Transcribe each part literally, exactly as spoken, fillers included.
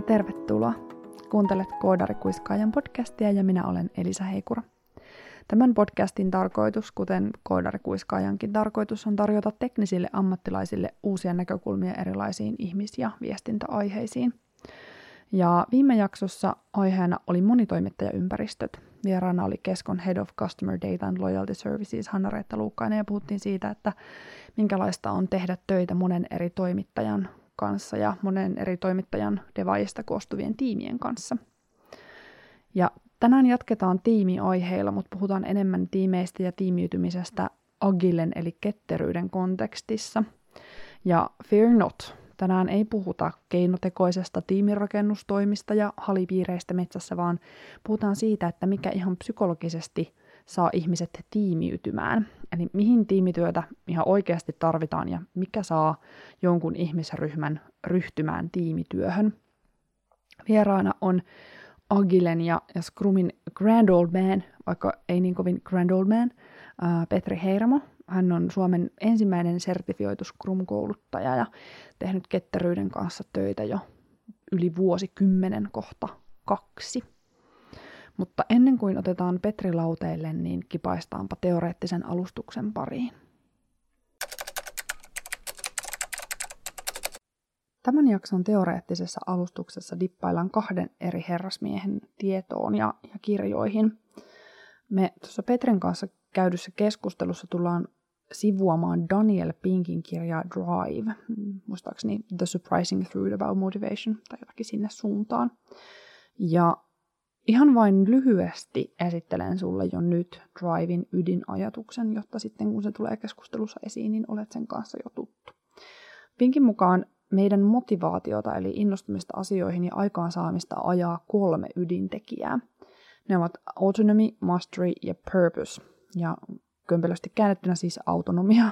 tervetuloa. Kuuntelet Koodarikuiskaajan podcastia ja minä olen Elisa Heikura. Tämän podcastin tarkoitus, kuten Koodarikuiskaajankin tarkoitus, on tarjota teknisille ammattilaisille uusia näkökulmia erilaisiin ihmis- ja viestintäaiheisiin. Ja viime jaksossa aiheena oli monitoimittajaympäristöt. Vieraana oli Keskon Head of Customer Data and Loyalty Services Hanna-Reetta Luukkainen ja puhuttiin siitä, että minkälaista on tehdä töitä monen eri toimittajan kanssa ja monen eri toimittajan devaajista koostuvien tiimien kanssa. Ja tänään jatketaan tiimiaiheilla, mutta puhutaan enemmän tiimeistä ja tiimiytymisestä agilen eli ketteryyden kontekstissa. Ja fear not, tänään ei puhuta keinotekoisesta tiimirakennustoimista ja halipiireistä metsässä, vaan puhutaan siitä, että mikä ihan psykologisesti saa ihmiset tiimiytymään. Eli mihin tiimityötä ihan oikeasti tarvitaan ja mikä saa jonkun ihmisryhmän ryhtymään tiimityöhön. Vieraana on Agilen ja, ja Scrumin Grand Old Man, vaikka ei niin kovin Grand Old Man, ää, Petri Heiramo. Hän on Suomen ensimmäinen sertifioitu Scrum-kouluttaja ja tehnyt ketteryyden kanssa töitä jo yli vuosikymmenen, kohta kaksi. Mutta ennen kuin otetaan Petri lauteille, niin kipaistaanpa teoreettisen alustuksen pariin. Tämän jakson teoreettisessa alustuksessa dippaillaan kahden eri herrasmiehen tietoon ja, ja kirjoihin. Me tuossa Petrin kanssa käydyssä keskustelussa tullaan sivuamaan Daniel Pinkin kirjaa Drive, muistaakseni The Surprising Truth About Motivation tai jotakin sinne suuntaan. Ja ihan vain lyhyesti esittelen sulle jo nyt Driven ydinajatuksen, jotta sitten kun se tulee keskustelussa esiin, niin olet sen kanssa jo tuttu. Pinkin mukaan meidän motivaatiota eli innostumista asioihin ja aikaansaamista ajaa kolme ydintekijää. Ne ovat autonomy, mastery ja purpose. Ja kömpelösti käännettynä siis autonomia,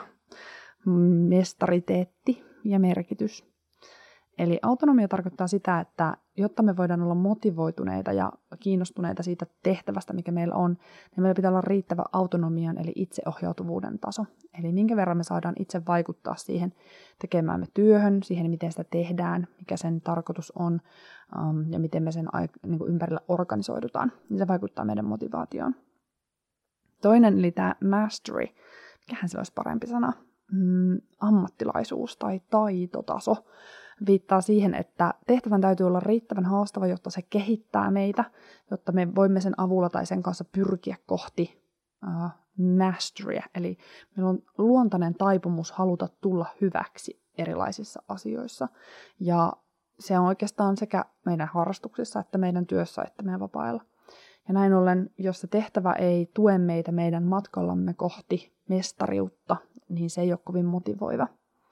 mestariteetti ja merkitys. Eli autonomia tarkoittaa sitä, että jotta me voidaan olla motivoituneita ja kiinnostuneita siitä tehtävästä, mikä meillä on, niin meillä pitää olla riittävä autonomian eli itseohjautuvuuden taso. Eli minkä verran me saadaan itse vaikuttaa siihen tekemäämme työhön, siihen miten sitä tehdään, mikä sen tarkoitus on um, ja miten me sen niin kuin ympärillä organisoidutaan. Niin se vaikuttaa meidän motivaatioon. Toinen eli tämä mastery, mikähän se olisi parempi sana, mm, ammattilaisuus tai taitotaso. Viittaa siihen, että tehtävän täytyy olla riittävän haastava, jotta se kehittää meitä, jotta me voimme sen avulla tai sen kanssa pyrkiä kohti uh, masteryä. Eli meillä on luontainen taipumus haluta tulla hyväksi erilaisissa asioissa. Ja se on oikeastaan sekä meidän harrastuksissa, että meidän työssä, että meidän vapaa-ajalla. Ja näin ollen, jos se tehtävä ei tue meitä meidän matkallamme kohti mestariutta, niin se ei ole kovin motivoiva.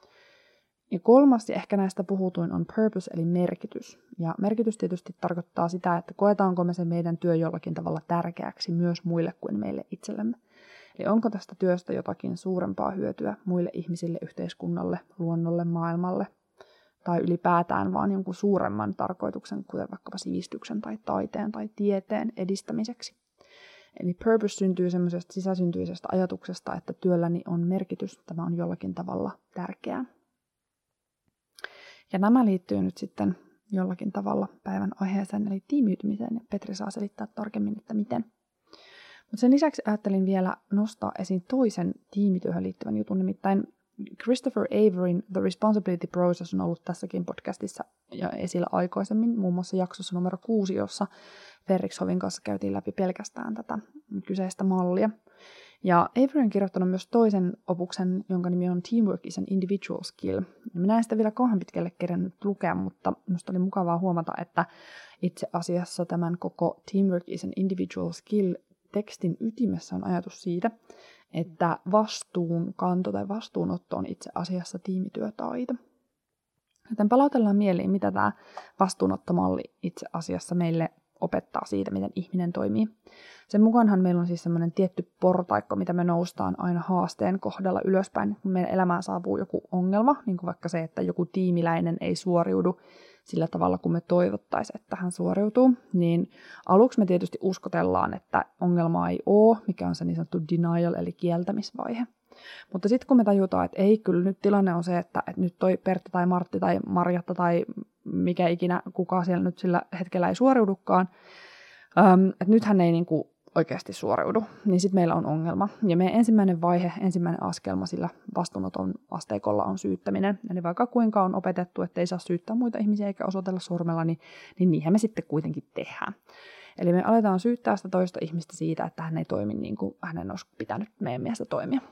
Ja kolmas, ja ehkä näistä puhutuin, on purpose, eli merkitys. Ja merkitys tietysti tarkoittaa sitä, että koetaanko me se meidän työ jollakin tavalla tärkeäksi myös muille kuin meille itsellemme. Eli onko tästä työstä jotakin suurempaa hyötyä muille ihmisille, yhteiskunnalle, luonnolle, maailmalle, tai ylipäätään vaan jonkun suuremman tarkoituksen, kuten vaikkapa sivistyksen tai taiteen tai tieteen edistämiseksi. Eli purpose syntyy semmoisesta sisäsyntyisestä ajatuksesta, että työlläni on merkitys, tämä on jollakin tavalla tärkeää. Ja nämä liittyy nyt sitten jollakin tavalla päivän aiheeseen, eli tiimiytymiseen, ja Petri saa selittää tarkemmin, että miten. Mutta sen lisäksi ajattelin vielä nostaa esiin toisen tiimityöhön liittyvän jutun, nimittäin Christopher Averyn The Responsibility Process on ollut tässäkin podcastissa ja esillä aikaisemmin, muun muassa jaksossa numero kuusi, jossa Ferrikshovin kanssa käytiin läpi pelkästään tätä kyseistä mallia. Ja Avery on kirjoittanut myös toisen opuksen, jonka nimi on Teamwork is an Individual Skill. Minä en sitä vielä kauan pitkälle kerännyt lukea, mutta minusta oli mukavaa huomata, että itse asiassa tämän koko Teamwork is an Individual Skill tekstin ytimessä on ajatus siitä, että vastuunkanto tai vastuunotto on itse asiassa tiimityötaito. Joten palautellaan mieliin, mitä tämä vastuunottomalli itse asiassa meille opettaa siitä, miten ihminen toimii. Sen mukaanhan meillä on siis semmoinen tietty portaikko, mitä me noustaan aina haasteen kohdalla ylöspäin, kun meidän elämään saapuu joku ongelma, niin kuin vaikka se, että joku tiimiläinen ei suoriudu sillä tavalla, kun me toivottaisiin, että hän suoriutuu, niin aluksi me tietysti uskotellaan, että ongelmaa ei ole, mikä on se niin sanottu denial, eli kieltämisvaihe. Mutta sitten kun me tajutaan, että ei, kyllä nyt tilanne on se, että, että nyt toi Pertta tai Martti tai Marjatta tai mikä ikinä kukaan siellä nyt sillä hetkellä ei suoriudukaan, ähm, että nyt hän ei niin kuin oikeasti suoriudu, niin sitten meillä on ongelma. Ja meidän ensimmäinen vaihe, ensimmäinen askelma sillä vastuunoton asteikolla on syyttäminen. Eli vaikka kuinka on opetettu, että ei saa syyttää muita ihmisiä eikä osoitella sormella, niin, niin niinhän me sitten kuitenkin tehdään. Eli me aletaan syyttää sitä toista ihmistä siitä, että hän ei toimi niin kuin hänen olisi pitänyt meidän mielestä toimia.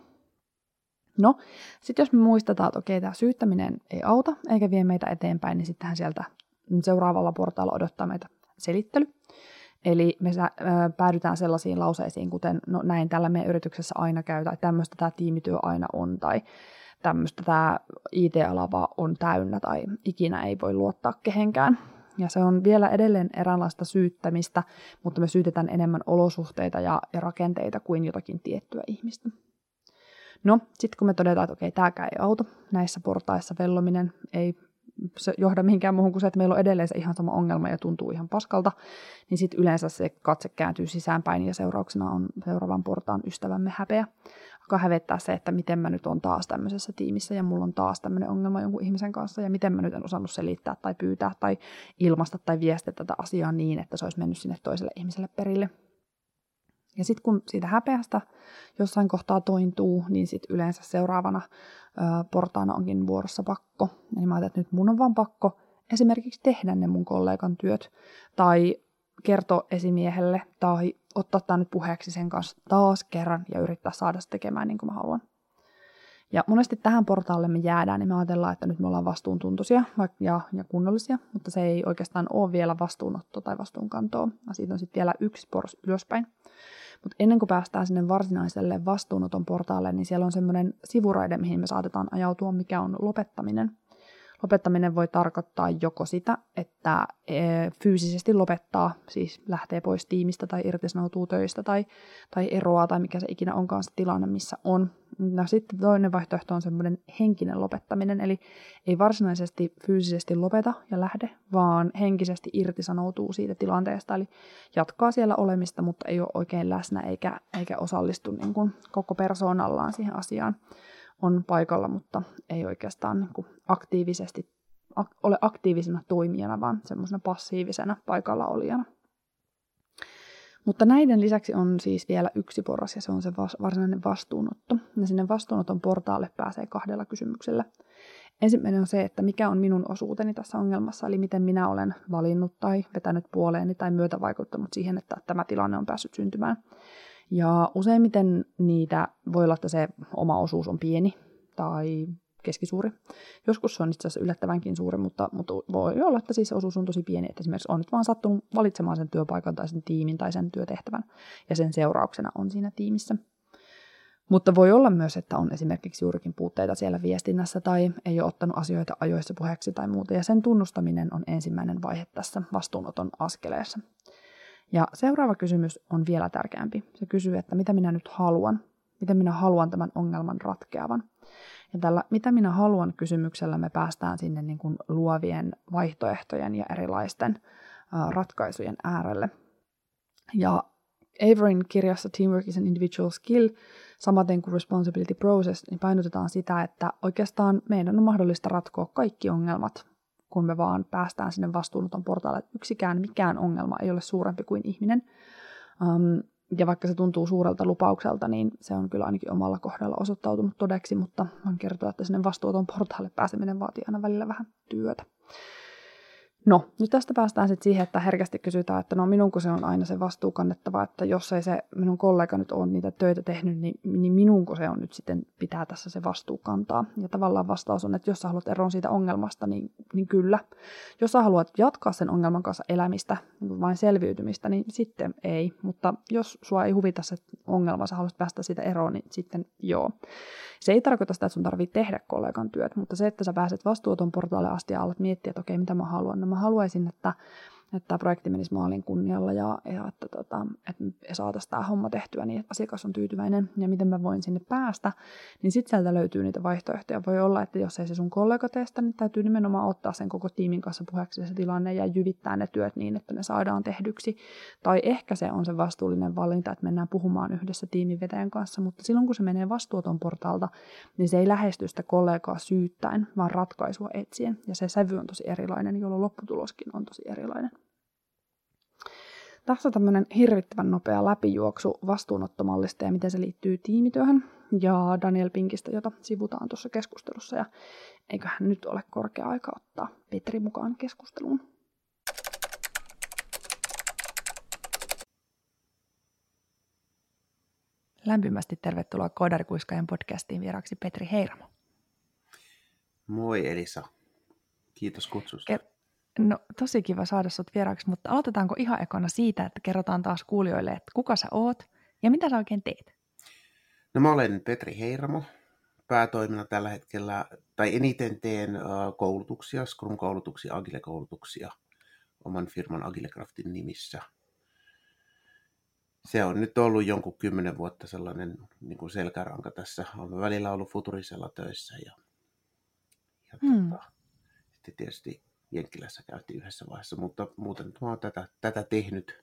No, sitten jos me muistetaan, että okei, tämä syyttäminen ei auta eikä vie meitä eteenpäin, niin sittenhän sieltä seuraavalla portaalla odottaa meitä selittely. Eli me sä, ö, päädytään sellaisiin lauseisiin, kuten no näin tällä meidän yrityksessä aina käy, tai tämmöistä tämä tiimityö aina on, tai tämmöistä tämä I T-alava on täynnä, tai ikinä ei voi luottaa kehenkään. Ja se on vielä edelleen eräänlaista syyttämistä, mutta me syytetään enemmän olosuhteita ja, ja rakenteita kuin jotakin tiettyä ihmistä. No, sitten kun me todetaan, että okei, tämäkään ei auta, näissä portaissa vellominen ei se johda mihinkään muuhun kuin se, että meillä on edelleen se ihan sama ongelma ja tuntuu ihan paskalta, niin sitten yleensä se katse kääntyy sisäänpäin ja seurauksena on seuraavan portaan ystävämme häpeä. Alkaa hävettää se, että miten mä nyt on taas tämmöisessä tiimissä ja mulla on taas tämmöinen ongelma jonkun ihmisen kanssa ja miten mä nyt en osannut selittää tai pyytää tai ilmaista tai viestiä tätä asiaa niin, että se olisi mennyt sinne toiselle ihmiselle perille. Ja sitten kun siitä häpeästä jossain kohtaa tointuu, niin sitten yleensä seuraavana ö, portaana onkin vuorossa pakko. Eli mä ajattelin, että nyt mun on vaan pakko esimerkiksi tehdä ne mun kollegan työt, tai kertoa esimiehelle, tai ottaa tämä nyt puheeksi sen kanssa taas kerran ja yrittää saada se tekemään niin kuin mä haluan. Ja monesti tähän portaalle me jäädään, niin me ajatellaan, että nyt me ollaan vastuuntuntoisia ja, ja kunnollisia, mutta se ei oikeastaan ole vielä vastuunotto tai vastuunkantoa. Siitä on sitten vielä yksi poros ylöspäin. Mutta ennen kuin päästään sinne varsinaiselle vastuunoton portaalle, niin siellä on semmoinen sivuraide, mihin me saatetaan ajautua, mikä on lopettaminen. Lopettaminen voi tarkoittaa joko sitä, että fyysisesti lopettaa, siis lähtee pois tiimistä tai irtisanoutuu töistä tai, tai eroaa tai mikä se ikinä onkaan se tilanne, missä on. No, sitten toinen vaihtoehto on semmoinen henkinen lopettaminen, eli ei varsinaisesti fyysisesti lopeta ja lähde, vaan henkisesti irtisanoutuu siitä tilanteesta, eli jatkaa siellä olemista, mutta ei ole oikein läsnä eikä, eikä osallistu niin kuin koko persoonallaan siihen asiaan. On paikalla, mutta ei oikeastaan niin kuin aktiivisesti ak- ole aktiivisena toimijana, vaan semmoisena passiivisena paikalla olijana. Mutta näiden lisäksi on siis vielä yksi porras, ja se on se vas- varsinainen vastuunotto. Ja sinne vastuunoton portaalle pääsee kahdella kysymyksellä. Ensimmäinen on se, että mikä on minun osuuteni tässä ongelmassa, eli miten minä olen valinnut tai vetänyt puoleeni tai myötävaikuttanut siihen, että tämä tilanne on päässyt syntymään. Ja useimmiten niitä voi olla, että se oma osuus on pieni tai keskisuuri. Joskus se on itse asiassa yllättävänkin suuri, mutta, mutta voi olla, että siis osuus on tosi pieni. Että esimerkiksi on nyt vaan sattunut valitsemaan sen työpaikan tai sen tiimin tai sen työtehtävän, ja sen seurauksena on siinä tiimissä. Mutta voi olla myös, että on esimerkiksi juurikin puutteita siellä viestinnässä tai ei ole ottanut asioita ajoissa puheeksi tai muuta, ja sen tunnustaminen on ensimmäinen vaihe tässä vastuunoton askeleessa. Ja seuraava kysymys on vielä tärkeämpi. Se kysyy, että mitä minä nyt haluan, miten minä haluan tämän ongelman ratkeavan. Ja tällä mitä minä haluan kysymyksellä me päästään sinne niin kuin luovien vaihtoehtojen ja erilaisten uh, ratkaisujen äärelle. Ja Averyn kirjassa Teamwork is an Individual Skill, samaten kuin Responsibility Process, niin painotetaan sitä, että oikeastaan meidän on mahdollista ratkoa kaikki ongelmat, kun me vaan päästään sinne vastuunoton portaalle. Yksikään, mikään ongelma ei ole suurempi kuin ihminen. Um, ja vaikka se tuntuu suurelta lupaukselta, niin se on kyllä ainakin omalla kohdalla osoittautunut todeksi, mutta voin kertoa, että sinne vastuunoton portaalle pääseminen vaatii aina välillä vähän työtä. No, nyt tästä päästään sitten siihen, että herkästi kysytään, että no minunko se on aina se vastuu kannettava, että jos ei se minun kollega nyt ole niitä töitä tehnyt, niin, niin minunko se on nyt sitten pitää tässä se vastuu kantaa. Ja tavallaan vastaus on, että jos sä haluat eroon siitä ongelmasta, niin, niin kyllä. Jos sä haluat jatkaa sen ongelman kanssa elämistä, niin vain selviytymistä, niin sitten ei. Mutta jos sua ei huvita se ongelma, sä haluat päästä siitä eroon, niin sitten joo. Se ei tarkoita sitä, että sun tarvitsee tehdä kollegan työt, mutta se, että sä pääset vastuuton portaalle asti ja alat miettiä, että okei, mitä mä haluan. No mä haluaisin, että, että tämä projekti menisi maalin kunnialla ja, ja että, tota, että me saataisiin tämä homma tehtyä niin, että asiakas on tyytyväinen ja miten mä voin sinne päästä, niin sitten sieltä löytyy niitä vaihtoehtoja. Voi olla, että jos ei se sun kollega testa, niin täytyy nimenomaan ottaa sen koko tiimin kanssa puheeksi se tilanne ja jyvittää ne työt niin, että ne saadaan tehdyksi. Tai ehkä se on se vastuullinen valinta, että mennään puhumaan yhdessä tiiminvetäjän kanssa, mutta silloin kun se menee vastuuton portaalta, niin se ei lähesty sitä kollegaa syyttäen, vaan ratkaisua etsien. Ja se sävy on tosi erilainen, jolloin lopputuloskin on tosi erilainen. Tässä on tämmöinen hirvittävän nopea läpijuoksu vastuunottomallista ja miten se liittyy tiimityöhön ja Daniel Pinkistä, jota sivutaan tuossa keskustelussa. Ja eiköhän nyt ole korkea aika ottaa Petri mukaan keskusteluun. Lämpimästi tervetuloa Koodarikuiskaajan podcastiin vieraaksi Petri Heiramo. Moi Elisa. Kiitos kutsusta. Ker- no tosi kiva saada sut vieraaksi, mutta aloitetaanko ihan ekana siitä, että kerrotaan taas kuulijoille, että kuka sä oot ja mitä sä oikein teet? No mä olen Petri Heiramo. Päätoimina tällä hetkellä, tai eniten teen koulutuksia, Scrum-koulutuksia, Agile-koulutuksia oman firman Agilecraftin nimissä. Se on nyt ollut jonkun kymmenen vuotta sellainen niin kuin selkäranka tässä. Olen välillä ollut Futurisella töissä ja, ja hmm. tota, sitten tietysti Jenkkilässä käytiin yhdessä vaiheessa, mutta muuten mä oon tätä, tätä tehnyt.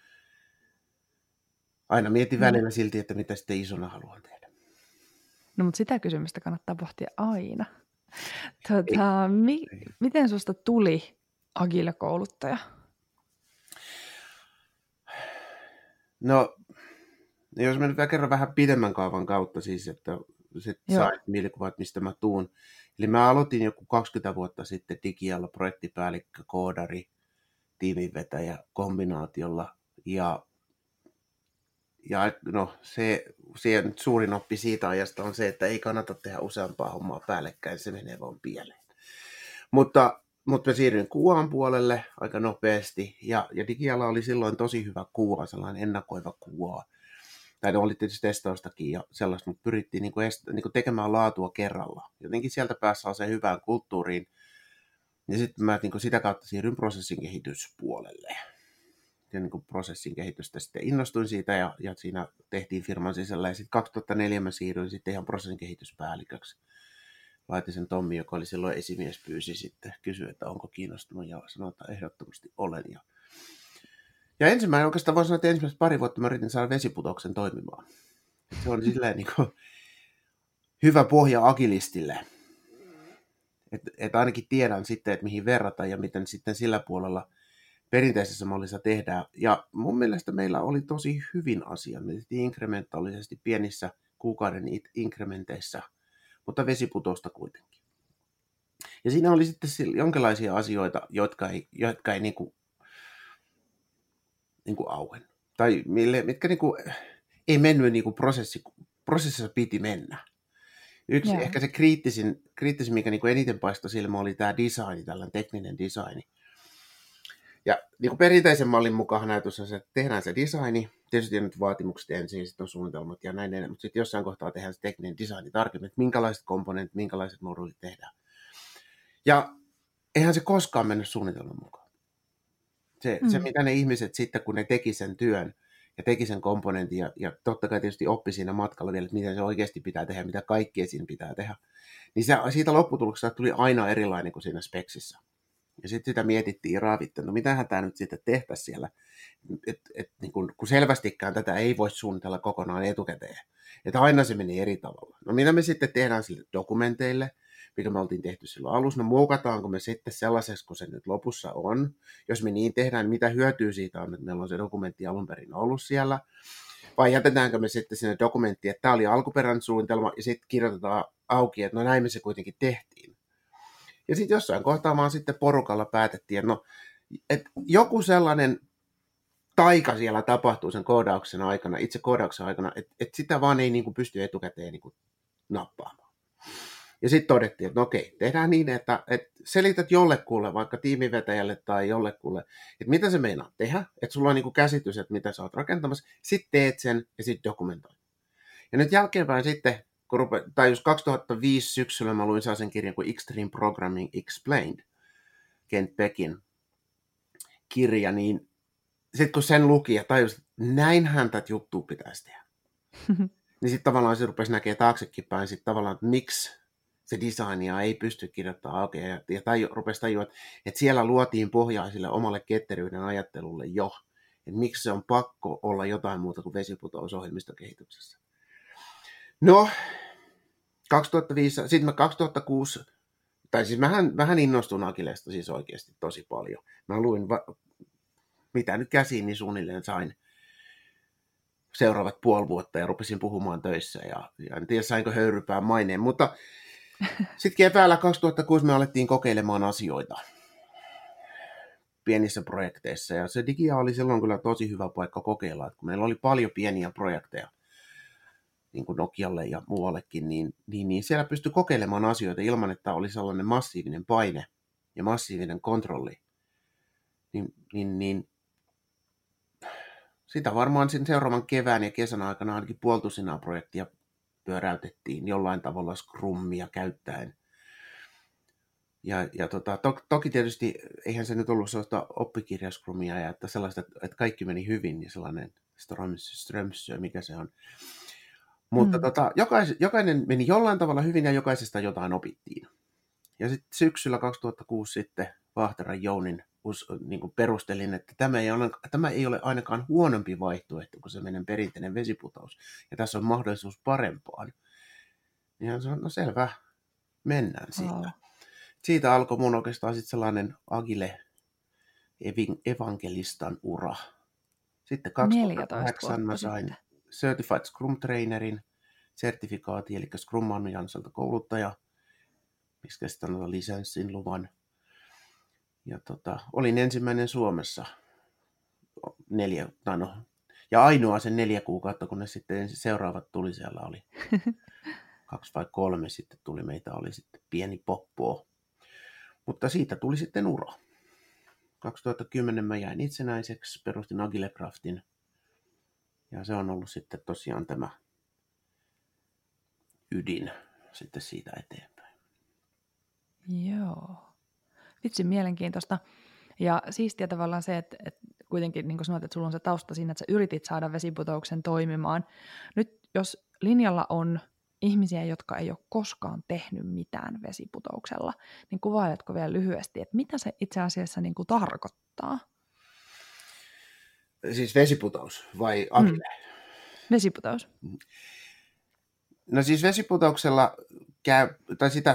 Aina mietin no. välillä silti, että mitä sitten isona haluan tehdä. No mutta sitä kysymystä kannattaa pohtia aina. Tuota, mi- miten susta tuli Agile-kouluttaja? No, jos mä nyt kerron vähän pidemmän kaavan kautta siis, että sait mielikuvat, mistä mä tuun. Eli mä aloitin joku kaksikymmentä vuotta sitten Digialla projektipäällikkö, koodari, tiiminvetäjä kombinaatiolla. Ja, ja no, se, se nyt suurin oppi siitä ajasta on se, että ei kannata tehdä useampaa hommaa päällekkäin, se menee vaan pieleen. Mutta, mutta mä siirryin Q A:n puolelle aika nopeasti, ja, ja Digialla oli silloin tosi hyvä Q A, sellainen ennakoiva Q A. Tai ne oli tietysti testaustakin ja sellaista, mutta pyrittiin niin kuin est, niin kuin tekemään laatua kerralla. Jotenkin sieltä päässä se hyvään kulttuuriin. Ja sitten mä niin kuin sitä kautta siirryn prosessin kehityspuolelle. Ja niin kuin prosessin kehitystä sitten innostuin siitä ja, ja siinä tehtiin firman sisällä. Ja sitten kaksituhattaneljä mä siirryin sitten ihan prosessin kehityspäälliköksi. Laitisen Tommi, joka oli silloin esimies, pyysi sitten, kysyi, että onko kiinnostunut ja sanoi, että ehdottomasti olen. Ja Ja ensimmäinen oikeastaan voisi sanoa, että ensimmäiset pari vuotta mä yritin saada vesiputoksen toimimaan. Se on silleen niin kuin hyvä pohja agilistille. Että et ainakin tiedän sitten, että mihin verrata ja miten sitten sillä puolella perinteisessä mallissa tehdään. Ja mun mielestä meillä oli tosi hyvin asia. Me tehtiin inkrementaalisesti pienissä kuukauden inkrementeissä, mutta vesiputosta kuitenkin. Ja siinä oli sitten jonkinlaisia asioita, jotka ei, jotka ei niin kuin niin kuin auen. Tai mille, mitkä niin kuin, ei mennyt niin kuin prosessi, prosessissa piti mennä. Yksi yeah. ehkä se kriittisin, kriittisin mikä niin kuin eniten paistoi silmä, oli tämä design, tällainen tekninen design. Ja niin kuin perinteisen mallin mukaan näytössä se, että tehdään se designi, tietysti on nyt vaatimukset ensin, sitten on suunnitelmat ja näin edelleen, mutta sitten jossain kohtaa tehdään se tekninen design tarkemmin, että minkälaiset komponentit, minkälaiset moduulit tehdään. Ja eihän se koskaan mennyt suunnitelman mukaan. Se, mm. se, mitä ne ihmiset sitten, kun ne teki sen työn ja teki sen komponentin ja, ja totta kai tietysti oppi siinä matkalla vielä, että miten se oikeasti pitää tehdä, mitä kaikkea siinä pitää tehdä, niin se, siitä lopputuloksesta tuli aina erilainen kuin siinä speksissä. Ja sitten sitä mietittiin ja raavittiin, no mitähän tämä nyt sitten tehtäisiin siellä, et, et, niin kun, kun selvästikään tätä ei voi suunnitella kokonaan etukäteen, että aina se meni eri tavalla. No mitä me sitten tehdään sille dokumenteille, mikä me oltiin tehty silloin alussa, no muokataanko me sitten sellaiseksi, kun se nyt lopussa on. Jos me niin tehdään, niin mitä hyötyä siitä on, että meillä on se dokumentti alun perin ollut siellä. Vai jätetäänkö me sitten sinne dokumenttiin, että tämä oli alkuperäinen suunnitelma, ja sitten kirjoitetaan auki, että no näin me se kuitenkin tehtiin. Ja sitten jossain kohtaa vaan sitten porukalla päätettiin, että no, että joku sellainen taika siellä tapahtuu sen koodauksen aikana, itse koodauksen aikana, että, että sitä vaan ei niin kuin pysty etukäteen niin kuin nappaamaan. Ja sitten todettiin, että no okei, tehdään niin, että, että selität jollekulle, vaikka tiimivetäjälle tai jollekulle, että mitä se meinaa tehdä, että sulla on niin kuin käsitys, että mitä sä oot rakentamassa, sitten teet sen ja sitten dokumentoit. Ja nyt jälkeenpäin sitten, kun rupe, tai jos kaksituhattaviisi syksyllä mä luin sellaisen kirjan kuin Extreme Programming Explained, Kent Beckin kirja, niin sitten kun sen luki ja tajusi, että näinhän tätä juttua pitäisi tehdä, niin sitten tavallaan se rupesi näkemään taaksekin päin, sitten tavallaan, että miksi se designia ei pysty kirjoittamaan auki, ja, ja taju, rupesi tajua, että, että siellä luotiin pohjaa sille omalle ketteryyden ajattelulle jo, että miksi se on pakko olla jotain muuta kuin vesiputous ohjelmistokehityksessä. No, kaksituhattaviisi, sitten mä kaksituhattakuusi, tai siis mähän, mähän innostun Agilesta siis oikeasti tosi paljon. Mä luin, va, mitä nyt käsiin, niin suunnilleen sain seuraavat puoli vuotta ja rupesin puhumaan töissä ja, ja en tiedä sainko höyrypään maineen, mutta sitten keväällä kaksituhattakuusi me alettiin kokeilemaan asioita pienissä projekteissa ja se Digia oli silloin kyllä tosi hyvä paikka kokeilla, että kun meillä oli paljon pieniä projekteja, niin kuin Nokialle ja muuallekin, niin, niin, niin siellä pystyi kokeilemaan asioita ilman, että oli sellainen massiivinen paine ja massiivinen kontrolli. Niin, niin, niin sitä varmaan sen seuraavan kevään ja kesän aikana ainakin puoltusinaa projektia pyöräytettiin jollain tavalla Scrummia käyttäen. Ja, ja tota, to, toki tietysti eihän se nyt ollut sellaista oppikirjaskrumia ja että sellaista, että kaikki meni hyvin, niin sellainen Strömsö, mikä se on. Mutta mm. tota, jokais, jokainen meni jollain tavalla hyvin ja jokaisesta jotain opittiin. Ja sitten syksyllä kaksituhattakuusi sitten Vaahteran Jounin us, niin kuin perustelin, että tämä ei, ole, tämä ei ole ainakaan huonompi vaihtoehto kuin se meidän perinteinen vesiputous. Ja tässä on mahdollisuus parempaan. Ja hän sanoi, no selvä, mennään siitä. Oh. Siitä alkoi mun oikeastaan sitten sellainen Agile evankelistan ura. Sitten kaksituhattakahdeksan mä sain sitten Certified Scrum Trainerin sertifikaati, eli Scrum Manualselta kouluttaja, miksi sitten lisenssin luvan. Ja tota, olin ensimmäinen Suomessa neljä, tai no, ja ainoa sen neljä kuukautta, kun ne sitten seuraavat tuli, siellä oli kaksi vai kolme sitten tuli, meitä oli sitten pieni poppo. Mutta siitä tuli sitten ura. kaksituhattakymmenen mä jäin itsenäiseksi, perustin Agilecraftin. Ja se on ollut sitten tosiaan tämä ydin sitten siitä eteenpäin. Joo. Vitsi mielenkiintoista. Ja siistiä tavallaan se, että, että kuitenkin niin kuin sanoit, että sulla on se tausta siinä, että sä yritit saada vesiputouksen toimimaan. Nyt jos linjalla on ihmisiä, jotka ei ole koskaan tehnyt mitään vesiputouksella, niin kuvailetko vielä lyhyesti, että mitä se itse asiassa niin kuin tarkoittaa? Siis vesiputous vai Agile? Mm. Vesiputous. No siis vesiputouksella käy, tai sitä,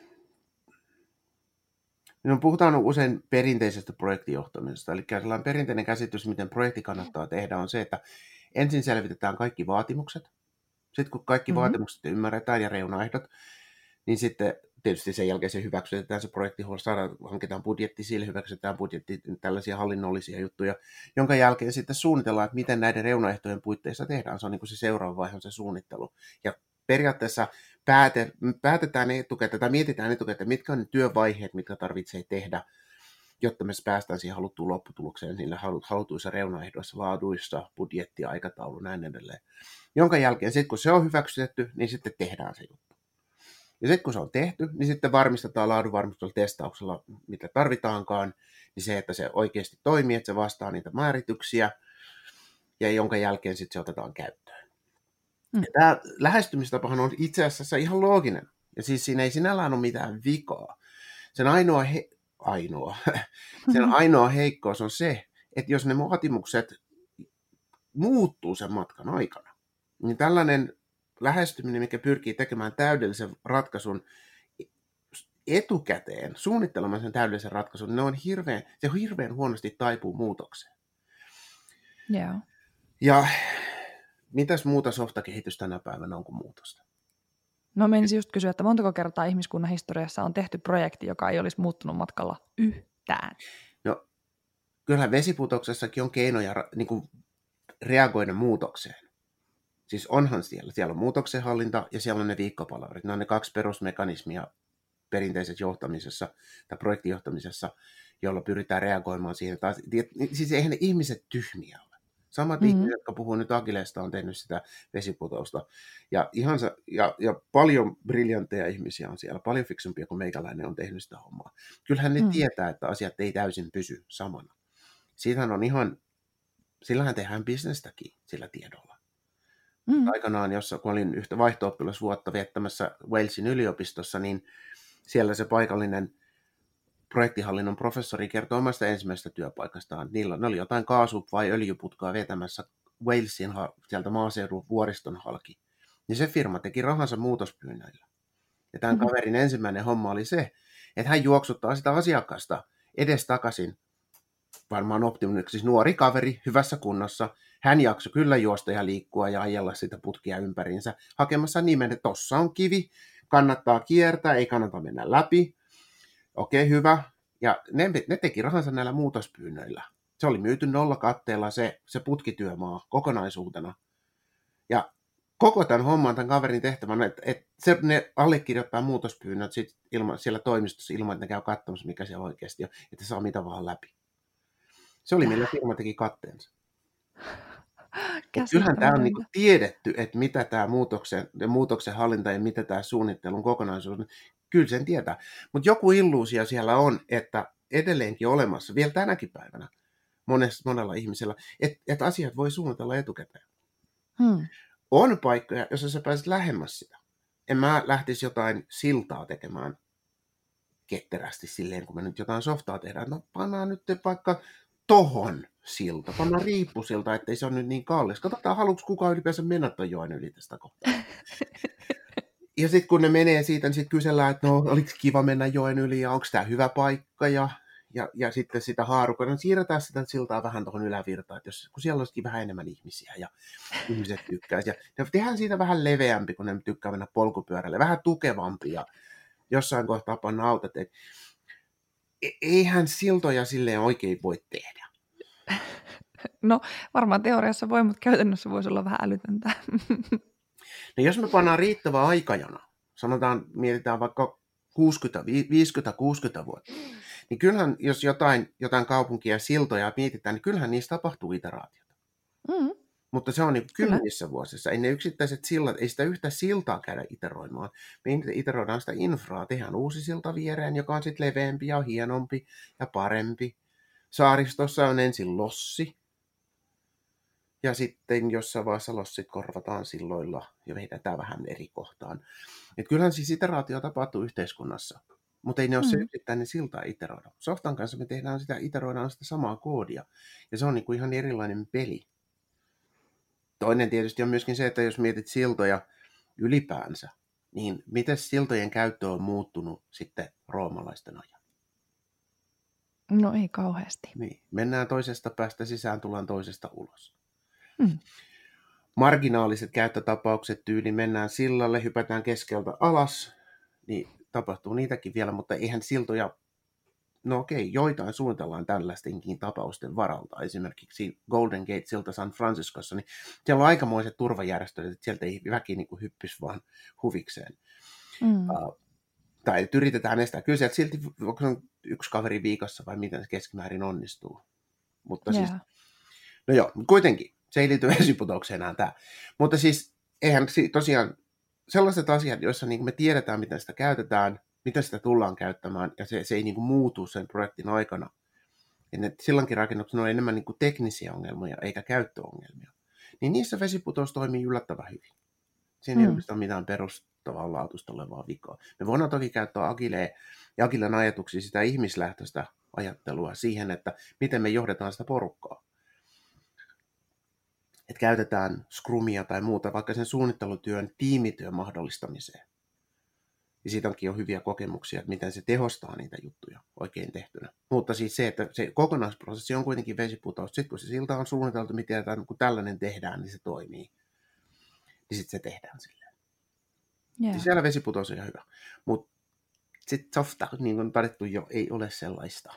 no puhutaan usein perinteisestä projektijohtamisesta, eli sellainen perinteinen käsitys, miten projekti kannattaa tehdä, on se, että ensin selvitetään kaikki vaatimukset, sitten kun kaikki mm-hmm. vaatimukset ymmärretään ja reunaehdot, niin sitten tietysti sen jälkeen se hyväksytetään se projekti, saadaan, hankitaan budjetti, sille hyväksytetään budjetti, tällaisia hallinnollisia juttuja, jonka jälkeen sitten suunnitellaan, että miten näiden reunaehtojen puitteissa tehdään. Se on niin kuin se seuraava vaihe, on se suunnittelu. Ja periaatteessa pääte, päätetään etukäteen, tai mietitään etukäteen, mitkä on ne työvaiheet, mitkä tarvitsee tehdä, jotta me päästään siihen haluttuun lopputulokseen, niillä halutuissa reunaehdoissa, laaduissa, budjetti, aikataulu, näin edelleen. Jonka jälkeen, sitten kun se on hyväksytetty, niin sitten tehdään se juttu. Ja sitten kun se on tehty, niin sitten varmistetaan laadunvarmistuksella testauksella, mitä tarvitaankaan, niin se, että se oikeasti toimii, että se vastaa niitä määrityksiä, ja jonka jälkeen sitten se otetaan käyttöön. Mm. Ja tämä lähestymistapahan on itse asiassa ihan looginen, ja siis siinä ei sinällään ole mitään vikaa. Sen ainoa, he... ainoa. Sen ainoa heikkous on se, että jos ne vaatimukset muuttuu sen matkan aikana, niin tällainen lähestyminen, mikä pyrkii tekemään täydellisen ratkaisun etukäteen, suunnittelemaan sen täydellisen ratkaisun, ne on hirveän, se hirveän huonosti taipuu muutokseen. Yeah. Ja mitäs muuta softakehitys tänä päivänä on kuin muutosta? No menisin just kysyä, että montako kertaa ihmiskunnan historiassa on tehty projekti, joka ei olisi muuttunut matkalla yhtään? No kyllähän vesiputouksessakin on keinoja niin kuin reagoida muutokseen. Siis onhan siellä. Siellä on muutoksenhallinta ja siellä on ne viikkopalaverit. Ne on ne kaksi perusmekanismia perinteisessä johtamisessa tai projektijohtamisessa, jolla pyritään reagoimaan siihen. Siis eihän ne ihmiset tyhmiä ole. Samat mm-hmm. ihmiset, jotka puhuu nyt Agilesta, on tehnyt sitä vesiputousta. Ja, ihan, ja, ja paljon briljantteja ihmisiä on siellä, paljon fiksumpia kuin meikäläinen on tehnyt sitä hommaa. Kyllähän ne mm. tietää, että asiat ei täysin pysy samana. siitähän on ihan, sillähän tehdään bisnestäkin sillä tiedolla. Mm. Aikanaan, jossa kun olin yhtä vaihto-oppilasvuotta viettämässä Walesin yliopistossa, niin siellä se paikallinen projektihallinnon professori kertoi omasta ensimmäisestä työpaikastaan. Niillä ne oli jotain kaasu- vai öljyputkaa vetämässä Walesin sieltä maaseudun vuoriston halki. Niin se firma teki rahansa muutospyynnöillä. Ja tämän Mm-hmm. kaverin ensimmäinen homma oli se, että hän juoksuttaa sitä asiakasta edestakaisin. Varmaan optimiksi, siis nuori kaveri, hyvässä kunnossa. Hän jaksoi kyllä juosta ja liikkua ja ajella sitä putkia ympäriinsä hakemassa nimen, että tossa on kivi, kannattaa kiertää, ei kannata mennä läpi. Okei, hyvä. Ja ne, ne teki rahansa näillä muutospyynnöillä. Se oli myyty nollakatteella se, se putkityömaa kokonaisuutena. Ja koko tämän homman, tämän kaverin tehtävänä, että, että se, ne allekirjoittaa muutospyynnöt sit ilma, siellä toimistossa ilman, että ne käy katsomassa, mikä siellä oikeasti on, että saa mitä vaan läpi. Se oli, millä firma teki katteensa. Kyllähän tämä on niinku tiedetty, että mitä tämä muutoksen, muutoksen hallinta ja mitä tämä suunnittelun kokonaisuus on. Kyllä sen tietää. Mutta joku illuusio siellä on, että edelleenkin olemassa, vielä tänäkin päivänä, monessa, monella ihmisellä, että, että asiat voi suunnitella etukäteen. Hmm. On paikkoja, jossa sä pääset lähemmäs sitä. En mä lähtisi jotain siltaa tekemään ketterästi silleen, kun me nyt jotain softaa tehdään. No pannaan nyt vaikka tohon silta, pannaan riippusilta, ettei se ole nyt niin kallis. Katsotaan, haluatko kukaan ylipäänsä mennä ton joen yli tästä kohtaa. Ja sitten kun ne menee siitä, niin sitten kysellään, että no, oliko kiva mennä joen yli ja onko tämä hyvä paikka. Ja, ja, ja sitten sitä haarukkaa, no siirretään sitä siltaa vähän tuohon ylävirtaan, että jos, kun siellä olisikin vähän enemmän ihmisiä ja ihmiset tykkäisivät. Ja tehdään siitä vähän leveämpi, kun ne tykkää mennä polkupyörälle, vähän tukevampi ja jossain kohtaa panna autot. Eihän siltoja silleen oikein voi tehdä. No varmaan teoriassa voi, mutta käytännössä voisi olla vähän älytöntä. No jos me pannaan riittävä aikajana, sanotaan, mietitään vaikka kuusikymmentä, viisikymmentä kuusikymmentä vuotta, niin kyllähän, jos jotain, jotain kaupunkia ja siltoja mietitään, niin kyllähän niissä tapahtuu iteraatiota. Mm. Mutta se on niin kymmenissä vuosissa. Ei ne yksittäiset sillat, ei sitä yhtä siltaa käydä iteroimaan. Me iteroidaan sitä infraa, tehdään uusi silta viereen, joka on sitten leveämpi ja hienompi ja parempi. Saaristossa on ensin lossi. Ja sitten jossain vaiheessa lossit korvataan silloilla ja vedetään vähän eri kohtaan. Et kyllähän siis iteraatio tapahtuu yhteiskunnassa, mutta ei ne ole mm. se yksittäinen silta iteroida. Softan kanssa me tehdään sitä, iteroidaan sitä samaa koodia. Ja se on niinku ihan erilainen peli. Toinen tietysti on myöskin se, että jos mietit siltoja ylipäänsä, niin miten siltojen käyttö on muuttunut sitten roomalaisten ajan? No ei kauheasti. Niin. Mennään toisesta päästä sisään, tullaan toisesta ulos. Mm. Marginaaliset käyttötapaukset tyyli, mennään sillalle, hypätään keskeltä alas, niin tapahtuu niitäkin vielä, mutta eihän siltoja, no okei, joitain suunnitellaan tällaistenkin tapausten varalta. Esimerkiksi Golden Gate-silta San Franciscossa, niin siellä on aikamoiset turvajärjestöt, että sieltä ei väki niin kuin hyppys vaan huvikseen. Mm. Uh, tai että yritetään estää. Kyllä sieltä silti, onko se yksi kaveri viikossa vai miten se keskimäärin onnistuu. Mutta yeah. siis, no joo, kuitenkin, se ei liity vesiputoukseen enää tämä. Mutta siis, eihän tosiaan sellaiset asiat, joissa niin me tiedetään, miten sitä käytetään, miten sitä tullaan käyttämään, ja se, se ei niin kuin muutu sen projektin aikana. Ja sillankin rakennuksena on enemmän niin kuin teknisiä ongelmia, eikä käyttöongelmia. Niin niissä vesiputous toimii yllättävän hyvin. Siinä ei mm. ole mitään perustavaa laatuista olevaa vikaa. Me voidaan toki käyttää Agileen ja Agilen ajatuksia sitä ihmislähtöistä ajattelua siihen, että miten me johdetaan sitä porukkaa. Että käytetään Scrumia tai muuta vaikka sen suunnittelutyön tiimityön mahdollistamiseen. Ja siitä onkin jo hyviä kokemuksia, että miten se tehostaa niitä juttuja oikein tehtynä. Mutta siis se, että se kokonaisprosessi on kuitenkin vesiputous. Sitten kun se silta on suunniteltu, miten kun tällainen tehdään, niin se toimii. Niin sitten se tehdään silleen. Yeah. Siis siellä vesiputous on ihan hyvä. Mutta sitten softa, niin kuin todettu jo, ei ole sellaista.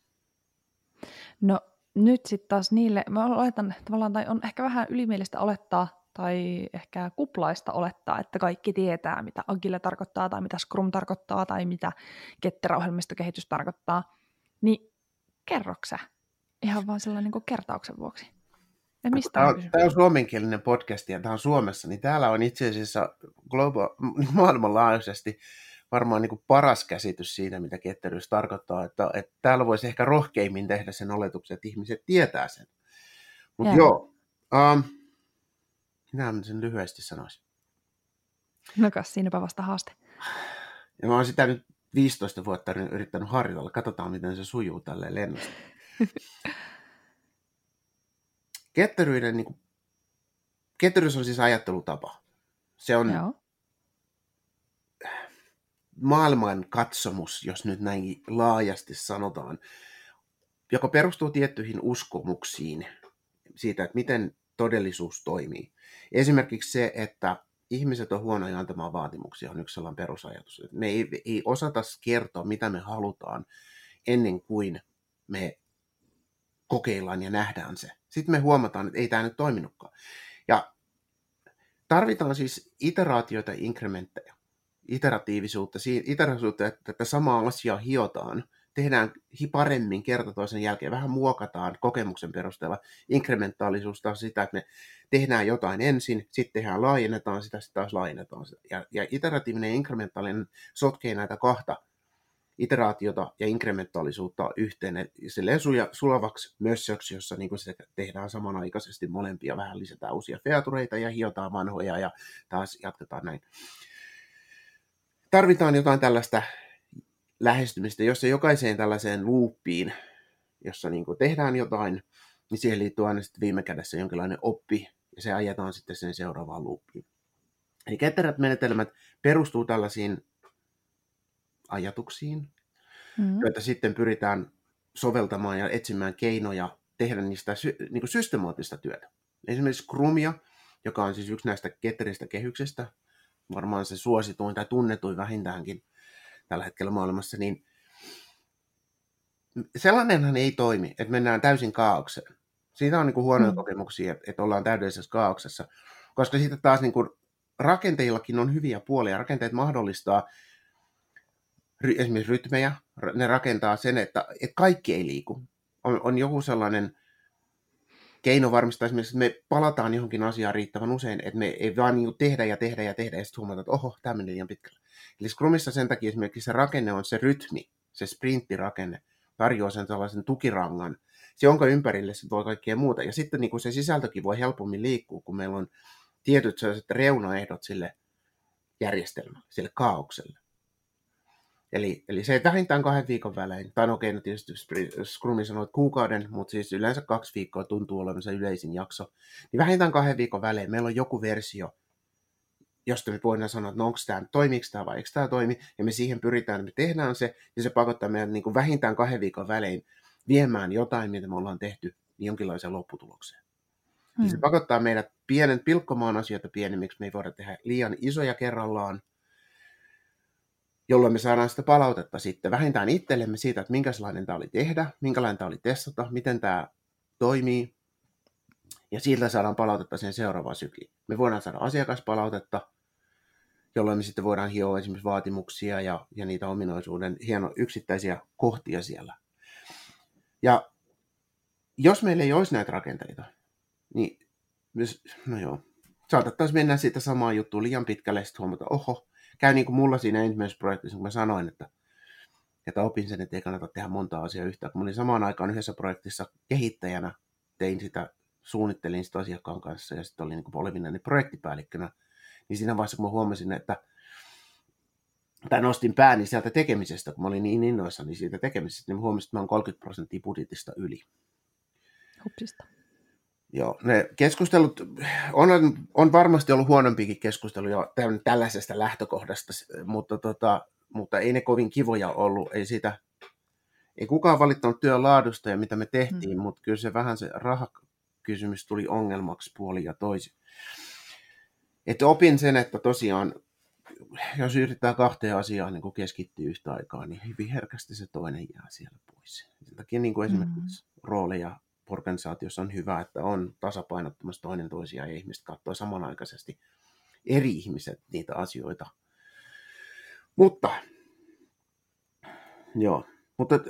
No nyt sitten taas niille, mä oletan tavallaan, tai on ehkä vähän ylimielistä olettaa, tai ehkä kuplaista olettaa, että kaikki tietää, mitä Agile tarkoittaa, tai mitä Scrum tarkoittaa, tai mitä ketterä-ohjelmistokehitys tarkoittaa. Niin kerroksä? Ihan vaan sellainen niin kertauksen vuoksi. Tämä on, tämä on suomenkielinen podcast ja tämä on Suomessa, niin täällä on itse asiassa global, maailmanlaajuisesti varmaan niin kuin paras käsitys siitä, mitä ketteryys tarkoittaa, että, että täällä voisi ehkä rohkeimmin tehdä sen oletuksen, että ihmiset tietää sen. Mutta joo, um, minä sen lyhyesti sanoisin. No kas, siinäpä vasta haaste. Ja mä oon sitä nyt viisitoista vuotta yrittänyt harjoitella. Katsotaan, miten se sujuu tälleen lennosta. Ketteryyden, niin kuin, ketteryys on siis ajattelutapa. Se on Joo. maailman katsomus, jos nyt näin laajasti sanotaan, joka perustuu tiettyihin uskomuksiin siitä, että miten todellisuus toimii. Esimerkiksi se, että ihmiset on huonoja antamaan vaatimuksia, on yksi sellainen perusajatus. Me ei, ei osata kertoa, mitä me halutaan, ennen kuin me kokeillaan ja nähdään se. Sitten me huomataan, että ei tämä nyt toiminutkaan. Ja tarvitaan siis iteraatioita ja inkrementtejä. Iteratiivisuutta, iteratiivisuutta, että tätä samaa asiaa hiotaan, tehdään paremmin kerta toisen jälkeen, vähän muokataan kokemuksen perusteella. Inkrementaalisuus taas sitä, että me tehdään jotain ensin, sitten tehdään, laajennetaan sitä, sitten taas laajennetaan sitä. Ja, ja iteratiivinen ja inkrementaalinen sotkee näitä kahta iteraatiota ja inkrementaalisuutta yhteen silleen sulavaksi mössöksi, jossa niin kuin sitä tehdään samanaikaisesti molempia, vähän lisätään uusia featureita ja hiotaan vanhoja ja taas jatketaan näin. Tarvitaan jotain tällaista lähestymistä, jossa jokaiseen tällaiseen loopiin, jossa niin kuin tehdään jotain, niin siihen liittyy aina sitten viime kädessä jonkinlainen oppi, ja se ajetaan sitten sen seuraavaan loopiin. Eli ketterät menetelmät perustuu tällaisiin ajatuksiin, mm. joita sitten pyritään soveltamaan ja etsimään keinoja tehdä niistä sy- niin kuin systemaattista työtä. Esimerkiksi Scrumia, joka on siis yksi näistä ketteristä kehyksistä, varmaan se suosituin tai tunnetuin vähintäänkin tällä hetkellä maailmassa, niin sellainenhan ei toimi, että mennään täysin kaaukseen. Siitä on niin kuin huonoja mm. kokemuksia, että ollaan täydellisessä kaauksessa, koska sitten taas niin kuin rakenteillakin on hyviä puolia. Rakenteet mahdollistaa esimerkiksi rytmejä, ne rakentaa sen, että, että kaikki ei liiku. On, on joku sellainen keino varmistaa esimerkiksi, että me palataan johonkin asiaan riittävän usein, että me ei vaan niin kuin tehdä ja tehdä ja tehdä ja sitten huomata, että oho, tämä meni liian pitkälle. Eli Scrumissa sen takia esimerkiksi se rakenne on se rytmi, se sprinttirakenne, tarjoaa sen tällaisen tukirangan, se jonka ympärille se voi kaikkea muuta. Ja sitten niin kuin se sisältökin voi helpommin liikkua, kun meillä on tietyt sellaiset reunaehdot sille järjestelmälle, sille kaaukselle. Eli, eli se vähintään kahden viikon välein, tai no okei, no tietysti Scrumi sanoo, että kuukauden, mutta siis yleensä kaksi viikkoa tuntuu olevan se yleisin jakso, niin vähintään kahden viikon välein meillä on joku versio, josta me voidaan sanoa, että no onko tämä, toimiiko tämä vai eikö tämä toimi, ja me siihen pyritään, me tehdään se, ja se pakottaa meidän niin kuin vähintään kahden viikon välein viemään jotain, mitä me ollaan tehty, niin jonkinlaiseen lopputulokseen. Hmm. Ja se pakottaa meidät pienen pilkkomaan asioita pienemmiksi, me ei voida tehdä liian isoja kerrallaan, jolloin me saadaan sitä palautetta sitten vähintään itsellemme siitä, että minkälainen tämä oli tehdä, minkälainen tämä oli testata, miten tämä toimii, ja siitä saadaan palautetta sen seuraavaan sykliin. Me voidaan saada asiakaspalautetta, jolloin me sitten voidaan hioa esimerkiksi vaatimuksia ja, ja niitä ominaisuuden hieno yksittäisiä kohtia siellä. Ja jos meillä ei olisi näitä rakenteita, niin myös, no joo, saatettaisiin mennä siitä samaa juttua liian pitkälle ja sitten huomata, oho, käy niin kuin mulla siinä ensimmäisessä projektissa, kun mä sanoin, että, että opin sen, että ei kannata tehdä monta asiaa yhtään. Kun mä olin samaan aikaan yhdessä projektissa kehittäjänä, tein sitä, suunnittelin sitä asiakkaan kanssa ja sitten olin niin kuin Polvinen projektipäällikkönä, niin siinä vaiheessa, kun mä huomasin, että tai nostin pääni sieltä tekemisestä, kun mä olin niin innoissani siitä tekemisestä, niin mä huomasin, että mä oon kolmekymmentä prosenttia budjetista yli. Hupsista. Joo, ne keskustelut, on, on varmasti ollut huonompiakin keskusteluja tällaisesta lähtökohdasta, mutta, tota, mutta ei ne kovin kivoja ollut. Ei, sitä, ei kukaan valittanut työn laadusta ja mitä me tehtiin, mm. mutta kyllä se vähän se rahakysymys tuli ongelmaksi puolin ja toisin. Että opin sen, että tosiaan, jos yrittää kahteen asiaan niin keskittyä yhtä aikaa, niin hyvin herkästi se toinen jää siellä pois. Sen takia niin kuin esimerkiksi mm. rooleja organisaatiossa on hyvä, että on tasapainottamassa toinen toisiaan ja ihmiset katsoo samanaikaisesti eri ihmiset niitä asioita. Mutta, joo, mutta